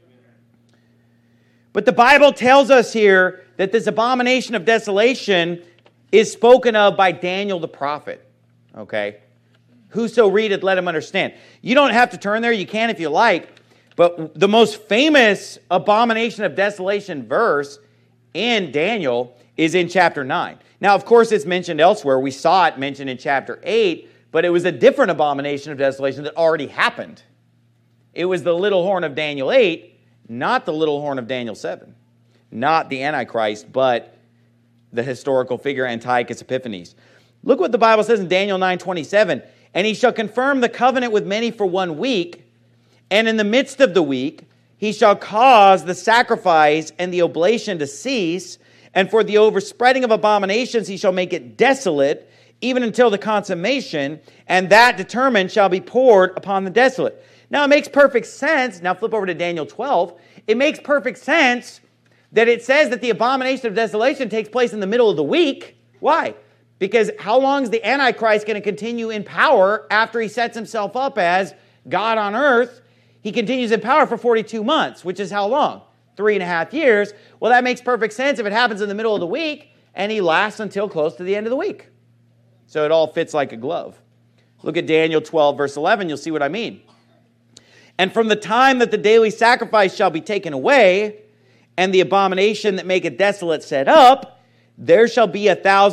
But the Bible tells us here that this abomination of desolation is spoken of by Daniel the prophet. Okay? Whoso readeth, let him understand. You don't have to turn there. You can if you like. But the most famous abomination of desolation verse in Daniel is in chapter 9. Now, of course, it's mentioned elsewhere. We saw it mentioned in chapter 8, but it was a different abomination of desolation that already happened. It was the little horn of Daniel 8, not the little horn of Daniel 7. Not the Antichrist, but the historical figure Antiochus Epiphanes. Look what the Bible says in Daniel 9:27. And he shall confirm the covenant with many for 1 week, and in the midst of the week he shall cause the sacrifice and the oblation to cease, and for the overspreading of abominations he shall make it desolate, even until the consummation, and that determined shall be poured upon the desolate. Now it makes perfect sense. Now flip over to Daniel 12. It makes perfect sense that it says that the abomination of desolation takes place in the middle of the week. Why? Because how long is the Antichrist going to continue in power after he sets himself up as God on earth? He continues in power for 42 months, which is how long? 3.5 years. Well, that makes perfect sense if it happens in the middle of the week, and he lasts until close to the end of the week. So it all fits like a glove. Look at Daniel 12, verse 11. You'll see what I mean. And from the time that the daily sacrifice shall be taken away, and the abomination that maketh desolate set up, there shall be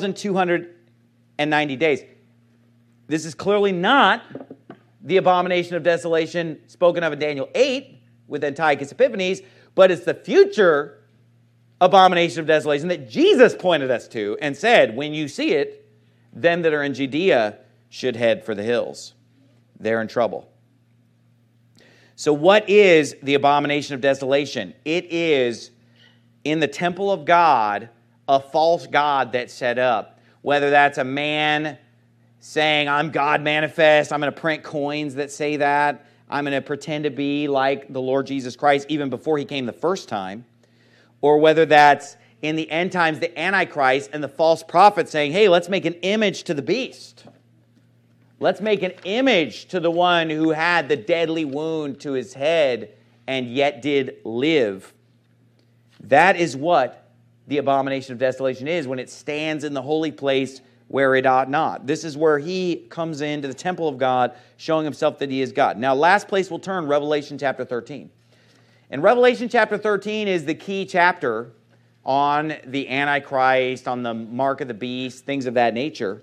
1,290 days. This is clearly not the abomination of desolation spoken of in Daniel 8 with Antiochus Epiphanes, but it's the future abomination of desolation that Jesus pointed us to and said, when you see it, them that are in Judea should head for the hills. They're in trouble. So what is the abomination of desolation? It is in the temple of God, a false god that's set up. Whether that's a man saying, I'm God manifest, I'm going to print coins that say that, I'm going to pretend to be like the Lord Jesus Christ even before he came the first time, or whether that's in the end times the Antichrist and the false prophet saying, hey, let's make an image to the beast. Let's make an image to the one who had the deadly wound to his head and yet did live. That is what the abomination of desolation is when it stands in the holy place where it ought not. This is where he comes into the temple of God, showing himself that he is God. Now, last place we'll turn, Revelation chapter 13. And Revelation chapter 13 is the key chapter on the Antichrist, on the mark of the beast, things of that nature.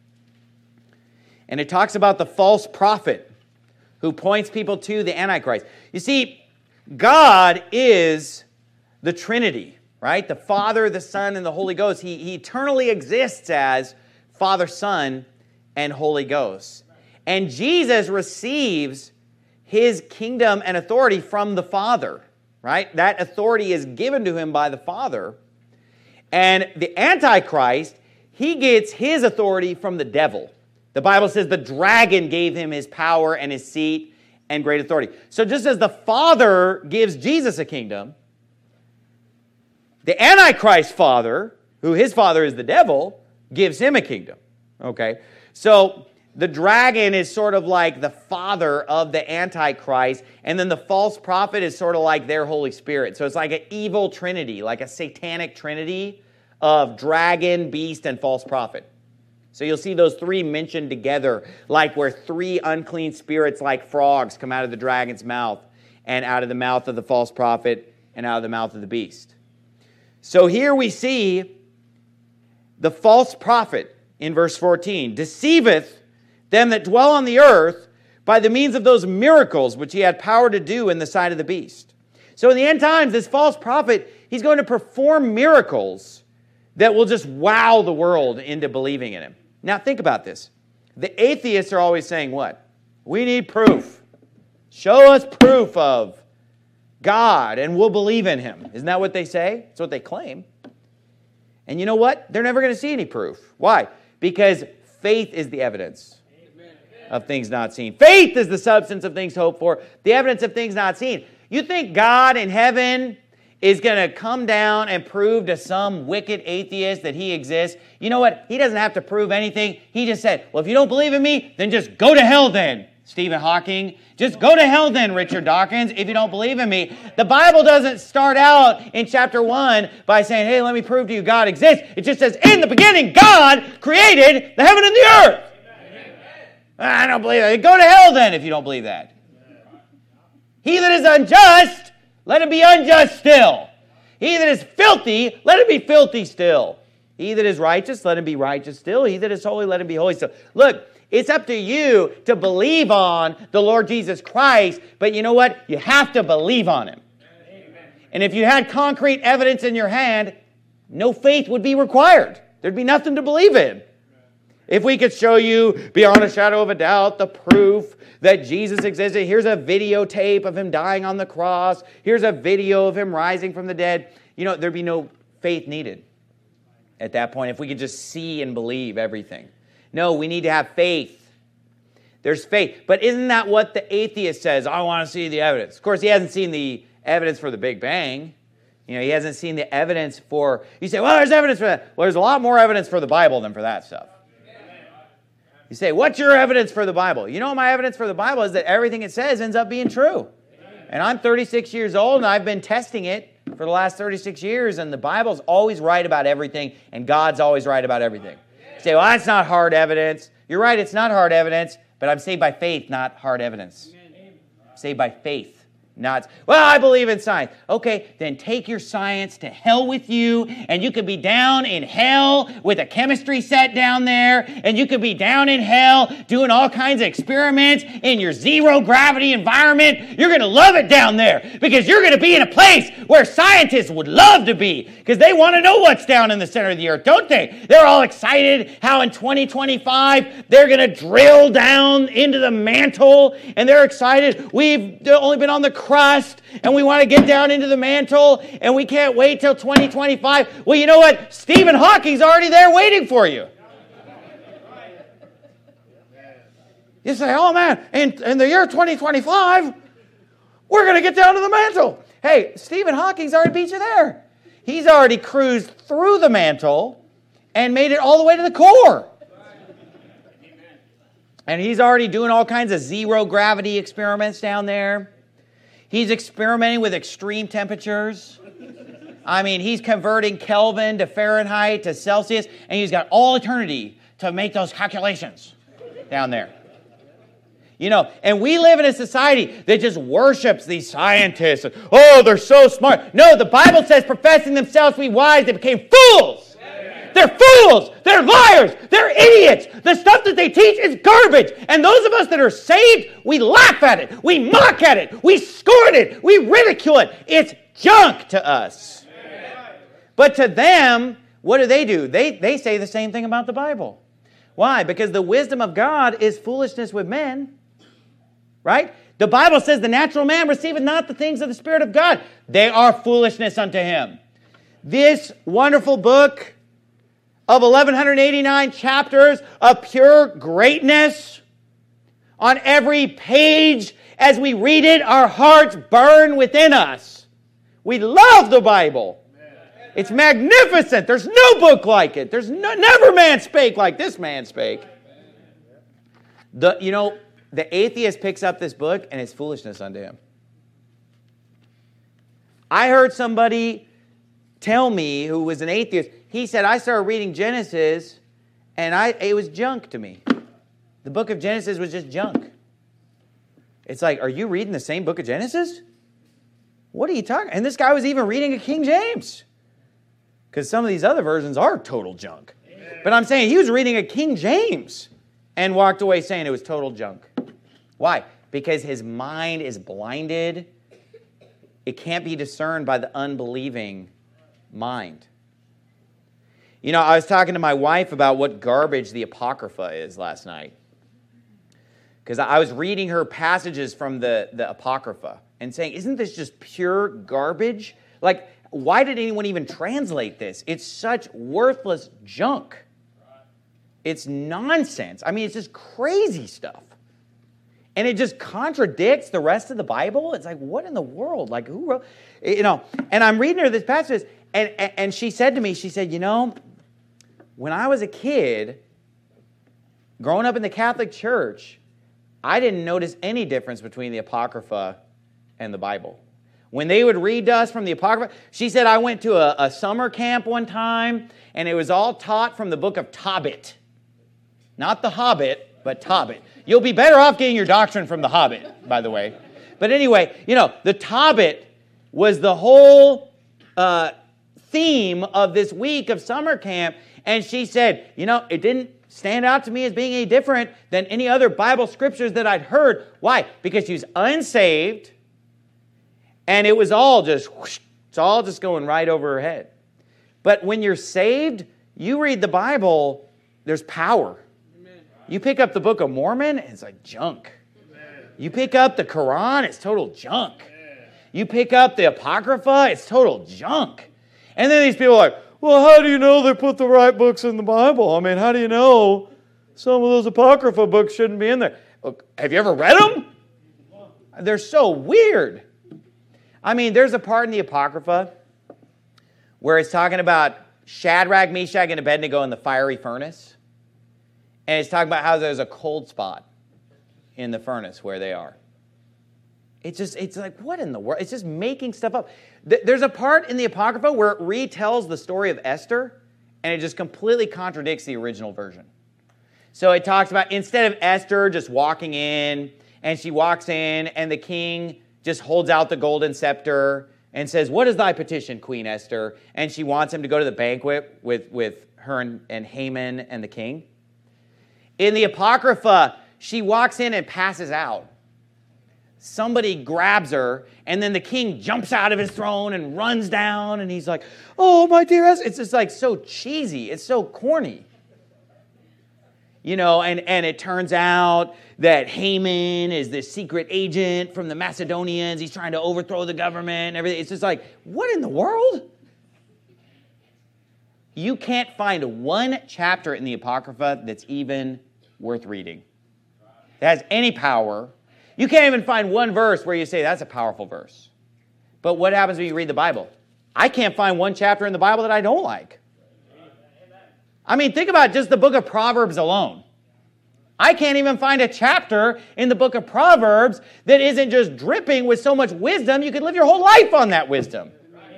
And it talks about the false prophet who points people to the Antichrist. You see, God is the Trinity, right? The Father, the Son, and the Holy Ghost. He eternally exists as Father, Son, and Holy Ghost. And Jesus receives his kingdom and authority from the Father, right? That authority is given to him by the Father. And the Antichrist, he gets his authority from the devil. The Bible says the dragon gave him his power and his seat and great authority. So just as the Father gives Jesus a kingdom, the Antichrist father, who his father is the devil, gives him a kingdom. Okay? So the dragon is sort of like the father of the Antichrist, and then the false prophet is sort of like their Holy Spirit. So it's like an evil trinity, like a satanic trinity of dragon, beast, and false prophet. So you'll see those three mentioned together, like where three unclean spirits like frogs come out of the dragon's mouth, and out of the mouth of the false prophet, and out of the mouth of the beast. So here we see the false prophet in verse 14, deceiveth them that dwell on the earth by the means of those miracles which he had power to do in the sight of the beast. So in the end times, this false prophet, he's going to perform miracles that will just wow the world into believing in him. Now think about this. The atheists are always saying what? We need proof. Show us proof of God and we'll believe in him. Isn't that what they say? That's what they claim. And you know what? They're never going to see any proof. Why? Because faith is the evidence of things not seen. Faith is the substance of things hoped for, the evidence of things not seen. You think God in heaven is going to come down and prove to some wicked atheist that he exists? You know what? He doesn't have to prove anything. He just said, well, if you don't believe in me, then just go to hell then, Stephen Hawking. Just go to hell then, Richard Dawkins, if you don't believe in me. The Bible doesn't start out in chapter 1 by saying, hey, let me prove to you God exists. It just says, in the beginning, God created the heaven and the earth. I don't believe that. Go to hell then if you don't believe that. He that is unjust, let him be unjust still. He that is filthy, let him be filthy still. He that is righteous, let him be righteous still. He that is holy, let him be holy still. Look, It's up to you to believe on the Lord Jesus Christ, but you know what? You have to believe on Him. And if you had concrete evidence in your hand, no faith would be required. There'd be nothing to believe in. If we could show you beyond a shadow of a doubt the proof that Jesus existed, here's a videotape of Him dying on the cross, here's a video of Him rising from the dead, there'd be no faith needed at that point if we could just see and believe everything. No, we need to have faith. There's faith. But isn't that what the atheist says? I want to see the evidence. Of course, he hasn't seen the evidence for the Big Bang. He hasn't seen the evidence for... You say, well, there's evidence for that. Well, there's a lot more evidence for the Bible than for that stuff. You say, what's your evidence for the Bible? My evidence for the Bible is that everything it says ends up being true. And I'm 36 years old, and I've been testing it for the last 36 years, and the Bible's always right about everything, and God's always right about everything. You say, well, that's not hard evidence. You're right, it's not hard evidence, but I'm saved by faith, not hard evidence. I'm saved by faith. Not, well, I believe in science. Okay, then take your science to hell with you, and you could be down in hell with a chemistry set down there, and you could be down in hell doing all kinds of experiments in your zero gravity environment. You're going to love it down there because you're going to be in a place where scientists would love to be because they want to know what's down in the center of the earth, don't they? They're all excited how in 2025 they're going to drill down into the mantle, and they're excited. We've only been on the crust, and we want to get down into the mantle, and we can't wait till 2025. Well, you know what? Stephen Hawking's already there waiting for you. You say, oh man, in the year 2025, we're going to get down to the mantle. Hey, Stephen Hawking's already beat you there. He's already cruised through the mantle and made it all the way to the core. And he's already doing all kinds of zero gravity experiments down there. He's experimenting with extreme temperatures. He's converting Kelvin to Fahrenheit to Celsius, and he's got all eternity to make those calculations down there. And we live in a society that just worships these scientists. Oh, they're so smart. No, the Bible says, professing themselves to be wise, they became fools. They're fools. They're liars. They're idiots. The stuff that they teach is garbage. And those of us that are saved, we laugh at it. We mock at it. We scorn it. We ridicule it. It's junk to us. But to them, what do? They say the same thing about the Bible. Why? Because the wisdom of God is foolishness with men. Right? The Bible says the natural man receiveth not the things of the Spirit of God. They are foolishness unto him. This wonderful book of 1,189 chapters of pure greatness. On every page, as we read it, our hearts burn within us. We love the Bible. It's magnificent. There's no book like it. Never man spake like this man spake. The atheist picks up this book and it's foolishness unto him. I heard somebody tell me, who was an atheist, he said, I started reading Genesis, and it was junk to me. The book of Genesis was just junk. It's like, are you reading the same book of Genesis? What are you talking? And this guy was even reading a King James. Because some of these other versions are total junk. Amen. But I'm saying he was reading a King James and walked away saying it was total junk. Why? Because his mind is blinded. It can't be discerned by the unbelieving mind. I was talking to my wife about what garbage the Apocrypha is last night. Because I was reading her passages from the Apocrypha and saying, isn't this just pure garbage? Like, why did anyone even translate this? It's such worthless junk. It's nonsense. It's just crazy stuff. And it just contradicts the rest of the Bible. It's like, what in the world? Like, who wrote? And I'm reading her this passage, and she said to me, when I was a kid, growing up in the Catholic Church, I didn't notice any difference between the Apocrypha and the Bible. When they would read to us from the Apocrypha, she said, I went to a summer camp one time, and it was all taught from the book of Tobit. Not the Hobbit, but Tobit. You'll be better off getting your doctrine from the Hobbit, by the way. But anyway, the Tobit was the whole theme of this week of summer camp. And she said, it didn't stand out to me as being any different than any other Bible scriptures that I'd heard. Why? Because she was unsaved, and it was all just, whoosh, it's all just going right over her head. But when you're saved, you read the Bible, there's power. Amen. You pick up the Book of Mormon, it's like junk. Amen. You pick up the Quran, it's total junk. Amen. You pick up the Apocrypha, it's total junk. And then these people are like, well, how do you know they put the right books in the Bible? I mean, how do you know some of those Apocrypha books shouldn't be in there? Look, have you ever read them? They're so weird. I mean, there's a part in the Apocrypha where it's talking about Shadrach, Meshach, and Abednego in the fiery furnace. And it's talking about how there's a cold spot in the furnace where they are. It's like, what in the world? It's just making stuff up. There's a part in the Apocrypha where it retells the story of Esther, and it just completely contradicts the original version. So it talks about, instead of Esther just walking in, and she walks in, and the king just holds out the golden scepter and says, what is thy petition, Queen Esther? And she wants him to go to the banquet with her and Haman and the king. In the Apocrypha, she walks in and passes out. Somebody grabs her, and then the king jumps out of his throne and runs down, and he's like, oh, my dear Esther. It's just like so cheesy. It's so corny. You know, and it turns out that Haman is this secret agent from the Macedonians. He's trying to overthrow the government and everything. It's just like, what in the world? You can't find one chapter in the Apocrypha that's even worth reading. That has any power. You can't even find one verse where you say, that's a powerful verse. But what happens when you read the Bible? I can't find one chapter in the Bible that I don't like. I mean, think about just the book of Proverbs alone. I can't even find a chapter in the book of Proverbs that isn't just dripping with so much wisdom, you could live your whole life on that wisdom.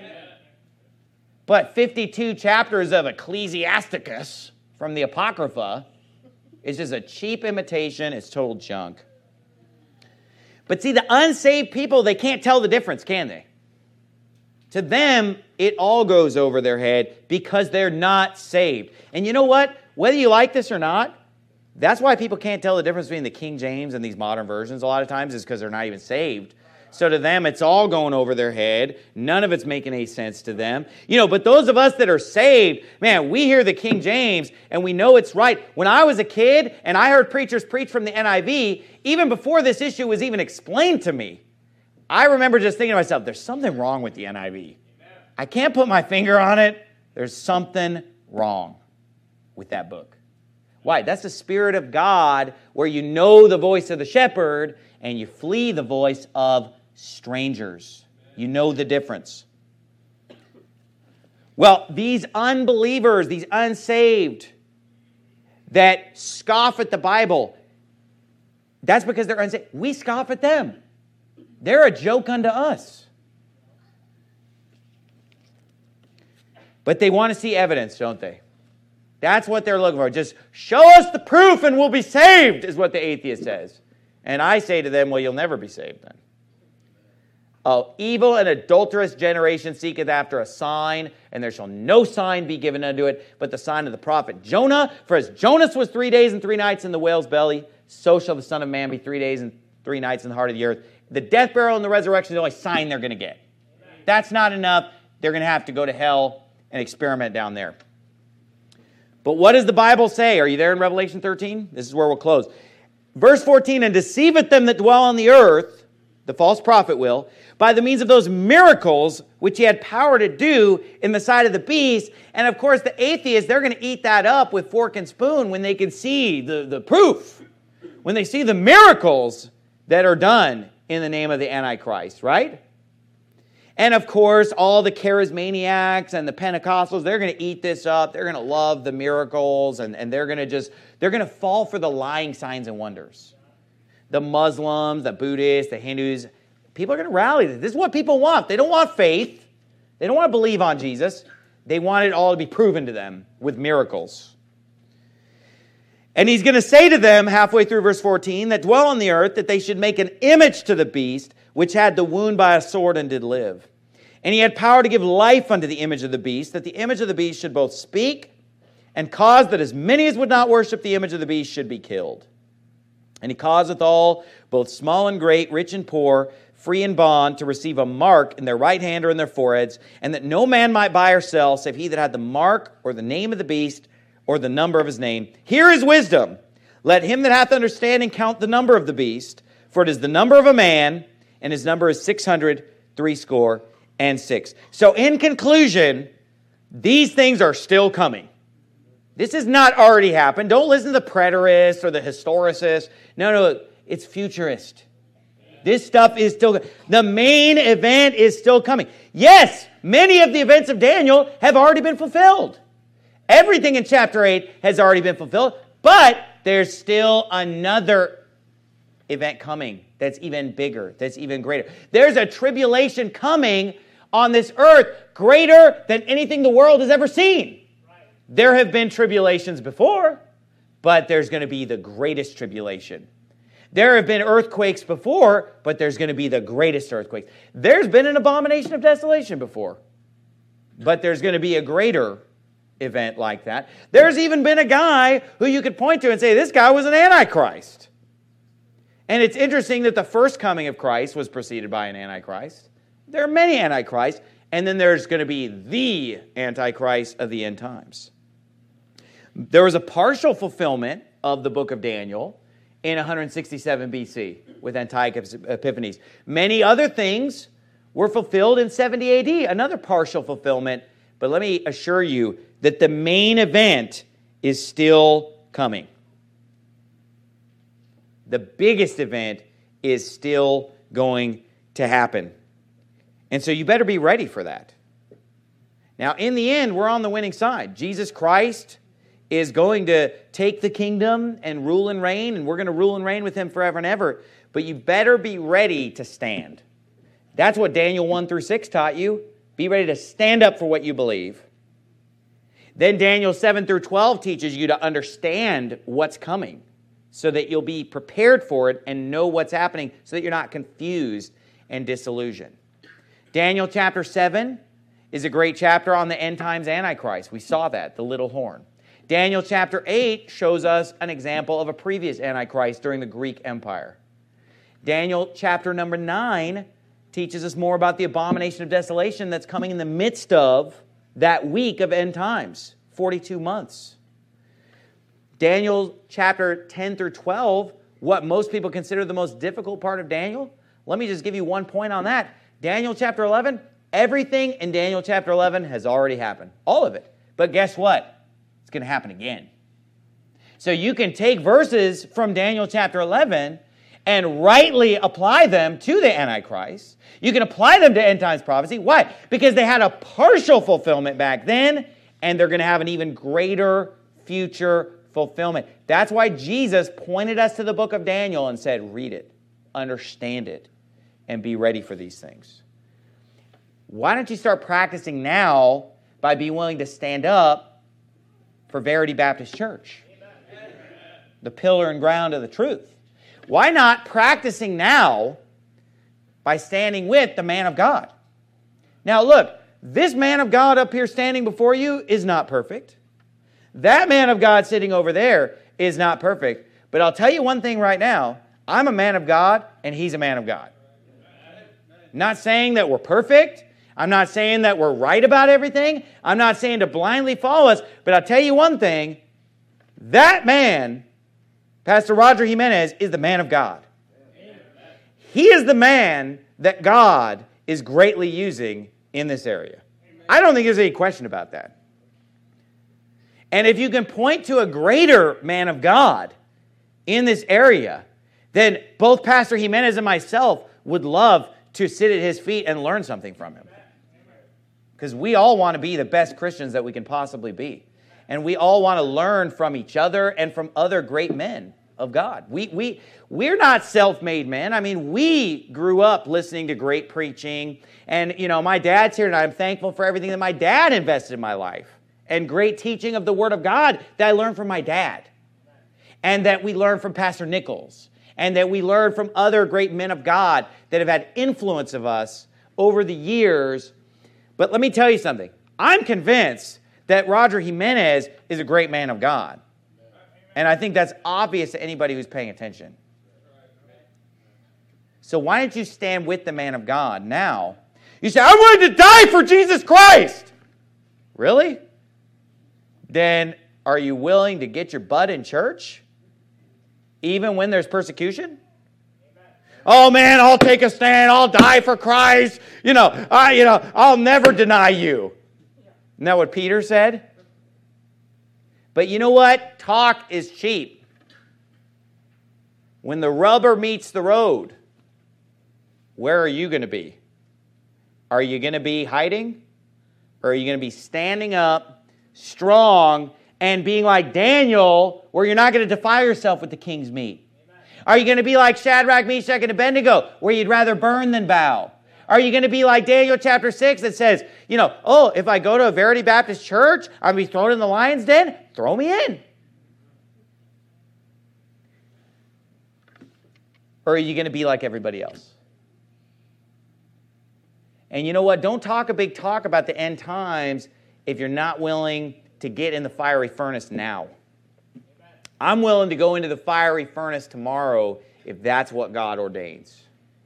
But 52 chapters of Ecclesiasticus from the Apocrypha is just a cheap imitation. It's total junk. But see, the unsaved people, they can't tell the difference, can they? To them, it all goes over their head because they're not saved. And you know what? Whether you like this or not, that's why people can't tell the difference between the King James and these modern versions a lot of times, is because they're not even saved. So to them, it's all going over their head. None of it's making any sense to them. You know, but those of us that are saved, man, we hear the King James and we know it's right. When I was a kid and I heard preachers preach from the NIV, even before this issue was even explained to me, I remember just thinking to myself, there's something wrong with the NIV. I can't put my finger on it. There's something wrong with that book. Why? That's the Spirit of God, where you know the voice of the shepherd and you flee the voice of strangers. You know the difference. Well, these unbelievers, these unsaved that scoff at the Bible, that's because they're unsaved. We scoff at them. They're a joke unto us. But they want to see evidence, don't they? That's what they're looking for. Just show us the proof and we'll be saved, is what the atheist says. And I say to them, well, you'll never be saved then. Oh, evil and adulterous generation seeketh after a sign, and there shall no sign be given unto it, but the sign of the prophet Jonah. For as Jonas was 3 days and 3 nights in the whale's belly, so shall the Son of Man be 3 days and 3 nights in the heart of the earth. The death, burial, and the resurrection is the only sign they're going to get. That's not enough. They're going to have to go to hell and experiment down there. But what does the Bible say? Are you there in Revelation 13? This is where we'll close. Verse 14, and deceiveth them that dwell on the earth, the false prophet will, by the means of those miracles which he had power to do in the sight of the beast. And of course, the atheists, they're going to eat that up with fork and spoon when they can see the proof, when they see the miracles that are done in the name of the Antichrist, right? And of course, all the charismaniacs and the Pentecostals, they're going to eat this up. They're going to love the miracles, and they're going to fall for the lying signs and wonders. The Muslims, the Buddhists, the Hindus, people are going to rally. This is what people want. They don't want faith. They don't want to believe on Jesus. They want it all to be proven to them with miracles. And he's going to say to them, halfway through verse 14, that dwell on the earth, that they should make an image to the beast, which had the wound by a sword and did live. And he had power to give life unto the image of the beast, that the image of the beast should both speak and caused that as many as would not worship the image of the beast should be killed. And he causeth all, both small and great, rich and poor, free and bond, to receive a mark in their right hand or in their foreheads, and that no man might buy or sell, save he that had the mark or the name of the beast or the number of his name. Here is wisdom. Let him that hath understanding count the number of the beast, for it is the number of a man, and his number is 666. So in conclusion, these things are still coming. This has not already happened. Don't listen to the preterists or the historicists. No, it's futurist. This stuff is still, the main event is still coming. Yes, many of the events of Daniel have already been fulfilled. Everything in chapter 8 has already been fulfilled, but there's still another event coming that's even bigger, that's even greater. There's a tribulation coming on this earth greater than anything the world has ever seen. There have been tribulations before, but there's going to be the greatest tribulation. There have been earthquakes before, but there's going to be the greatest earthquakes. There's been an abomination of desolation before, but there's going to be a greater event like that. There's even been a guy who you could point to and say, this guy was an antichrist. And it's interesting that the first coming of Christ was preceded by an antichrist. There are many antichrists, and then there's going to be the antichrist of the end times. There was a partial fulfillment of the book of Daniel in 167 BC with Antiochus Epiphanes. Many other things were fulfilled in 70 AD, another partial fulfillment. But let me assure you that the main event is still coming. The biggest event is still going to happen. And so you better be ready for that. Now, in the end, we're on the winning side. Jesus Christ is going to take the kingdom and rule and reign, and we're going to rule and reign with him forever and ever. But you better be ready to stand. That's what Daniel 1 through 6 taught you. Be ready to stand up for what you believe. Then Daniel 7 through 12 teaches you to understand what's coming so that you'll be prepared for it and know what's happening so that you're not confused and disillusioned. Daniel chapter 7 is a great chapter on the end times Antichrist. We saw that, the little horn. Daniel chapter 8 shows us an example of a previous Antichrist during the Greek Empire. Daniel chapter number 9 teaches us more about the abomination of desolation that's coming in the midst of that week of end times, 42 months. Daniel chapter 10 through 12, what most people consider the most difficult part of Daniel. Let me just give you one point on that. Daniel chapter 11, everything in Daniel chapter 11 has already happened. All of it. But guess what? It's going to happen again. So you can take verses from Daniel chapter 11 and rightly apply them to the Antichrist. You can apply them to end times prophecy. Why? Because they had a partial fulfillment back then, and they're going to have an even greater future fulfillment. That's why Jesus pointed us to the book of Daniel and said, read it, understand it, and be ready for these things. Why don't you start practicing now by being willing to stand up for Verity Baptist Church, the pillar and ground of the truth? Why not practicing now by standing with the man of God? Now look, this man of God up here standing before you is not perfect. That man of God sitting over there is not perfect. But I'll tell you one thing right now. I'm a man of God and he's a man of God. Not saying that we're perfect. I'm not saying that we're right about everything. I'm not saying to blindly follow us. But I'll tell you one thing. That man, Pastor Roger Jimenez, is the man of God. He is the man that God is greatly using in this area. I don't think there's any question about that. And if you can point to a greater man of God in this area, then both Pastor Jimenez and myself would love to sit at his feet and learn something from him. Because we all want to be the best Christians that we can possibly be. And we all want to learn from each other and from other great men of God. We're not self-made men. I mean, we grew up listening to great preaching. And, you know, my dad's here, and I'm thankful for everything that my dad invested in my life. And great teaching of the Word of God that I learned from my dad. And that we learned from Pastor Nichols. And that we learned from other great men of God that have had influence of us over the years. But let me tell you something. I'm convinced that Roger Jimenez is a great man of God. And I think that's obvious to anybody who's paying attention. So why don't you stand with the man of God now? You say, I'm willing to die for Jesus Christ. Really? Then are you willing to get your butt in church? Even when there's persecution? Oh man, I'll take a stand. I'll die for Christ. I'll never deny you. Isn't that what Peter said? But you know what? Talk is cheap. When the rubber meets the road, where are you going to be? Are you going to be hiding? Or are you going to be standing up, strong, and being like Daniel, where you're not going to defile yourself with the king's meat? Are you going to be like Shadrach, Meshach, and Abednego, where you'd rather burn than bow? Are you going to be like Daniel chapter 6 that says, if I go to a Verity Baptist church, I'll be thrown in the lion's den? Throw me in. Or are you going to be like everybody else? And you know what? Don't talk a big talk about the end times if you're not willing to get in the fiery furnace now. I'm willing to go into the fiery furnace tomorrow if that's what God ordains.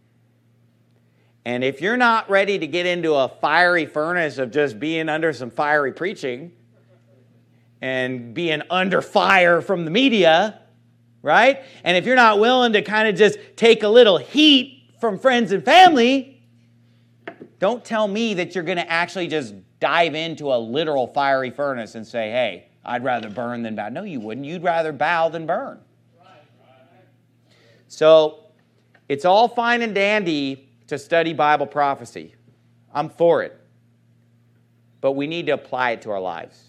And if you're not ready to get into a fiery furnace of just being under some fiery preaching and being under fire from the media, right? And if you're not willing to kind of just take a little heat from friends and family, don't tell me that you're going to actually just dive into a literal fiery furnace and say, hey, I'd rather burn than bow. No, you wouldn't. You'd rather bow than burn. So it's all fine and dandy to study Bible prophecy. I'm for it. But we need to apply it to our lives.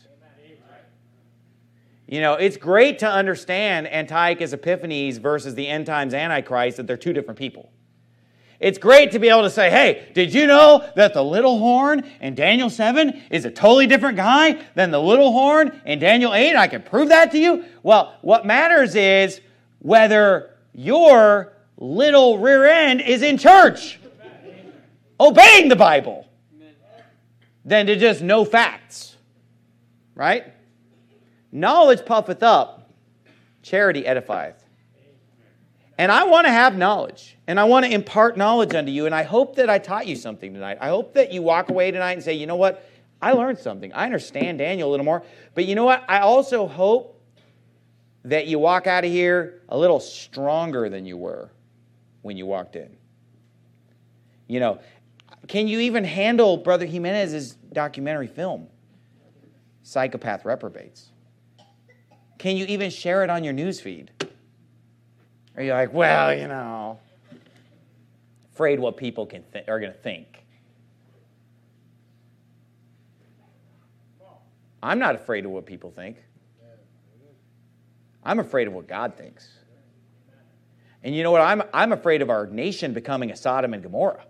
It's great to understand Antiochus Epiphanes versus the end times Antichrist, that they're two different people. It's great to be able to say, hey, did you know that the little horn in Daniel 7 is a totally different guy than the little horn in Daniel 8? I can prove that to you. Well, what matters is whether your little rear end is in church, obeying the Bible, than to just know facts. Right? Knowledge puffeth up, charity edifieth. And I want to have knowledge, and I want to impart knowledge unto you, and I hope that I taught you something tonight. I hope that you walk away tonight and say, you know what? I learned something. I understand Daniel a little more. But you know what? I also hope that you walk out of here a little stronger than you were when you walked in. Can you even handle Brother Jimenez's documentary film, Psychopath Reprobates? Can you even share it on your news feed? Are you like, well, afraid what people are going to think? I'm not afraid of what people think. I'm afraid of what God thinks. And you know what? I'm afraid of our nation becoming a Sodom and Gomorrah.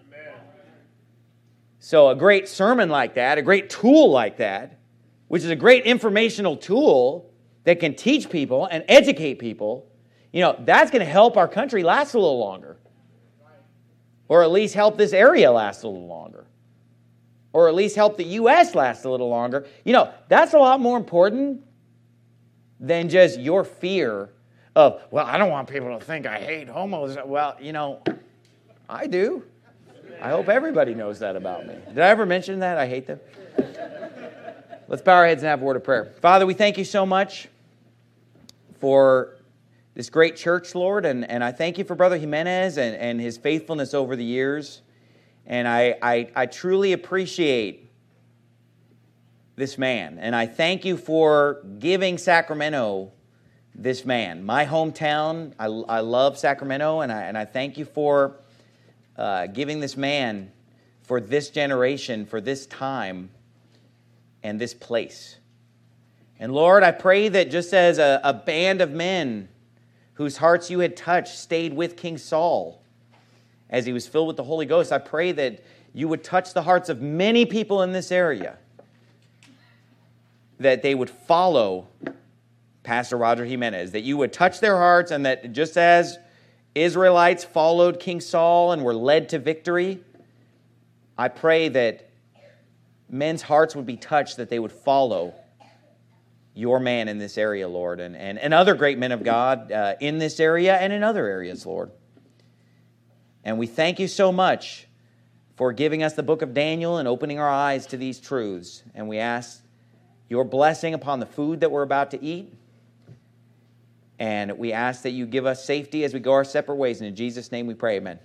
So a great sermon like that, a great tool like that, which is a great informational tool that can teach people and educate people, that's going to help our country last a little longer. Or at least help this area last a little longer. Or at least help the U.S. last a little longer. That's a lot more important than just your fear of, well, I don't want people to think I hate homos. Well, I do. I hope everybody knows that about me. Did I ever mention that? I hate them. Let's bow our heads and have a word of prayer. Father, we thank you so much for this great church, Lord, and I thank you for Brother Jimenez and his faithfulness over the years. And I truly appreciate this man. And I thank you for giving Sacramento this man. My hometown, I love Sacramento, and I thank you for giving this man for this generation, for this time, and this place. And Lord, I pray that just as a band of men whose hearts you had touched stayed with King Saul as he was filled with the Holy Ghost, I pray that you would touch the hearts of many people in this area, that they would follow Pastor Roger Jimenez, that you would touch their hearts, and that just as Israelites followed King Saul and were led to victory, I pray that men's hearts would be touched, that they would follow your man in this area, Lord, and other great men of God in this area and in other areas, Lord. And we thank you so much for giving us the book of Daniel and opening our eyes to these truths. And we ask your blessing upon the food that we're about to eat. And we ask that you give us safety as we go our separate ways. And in Jesus' name we pray, amen.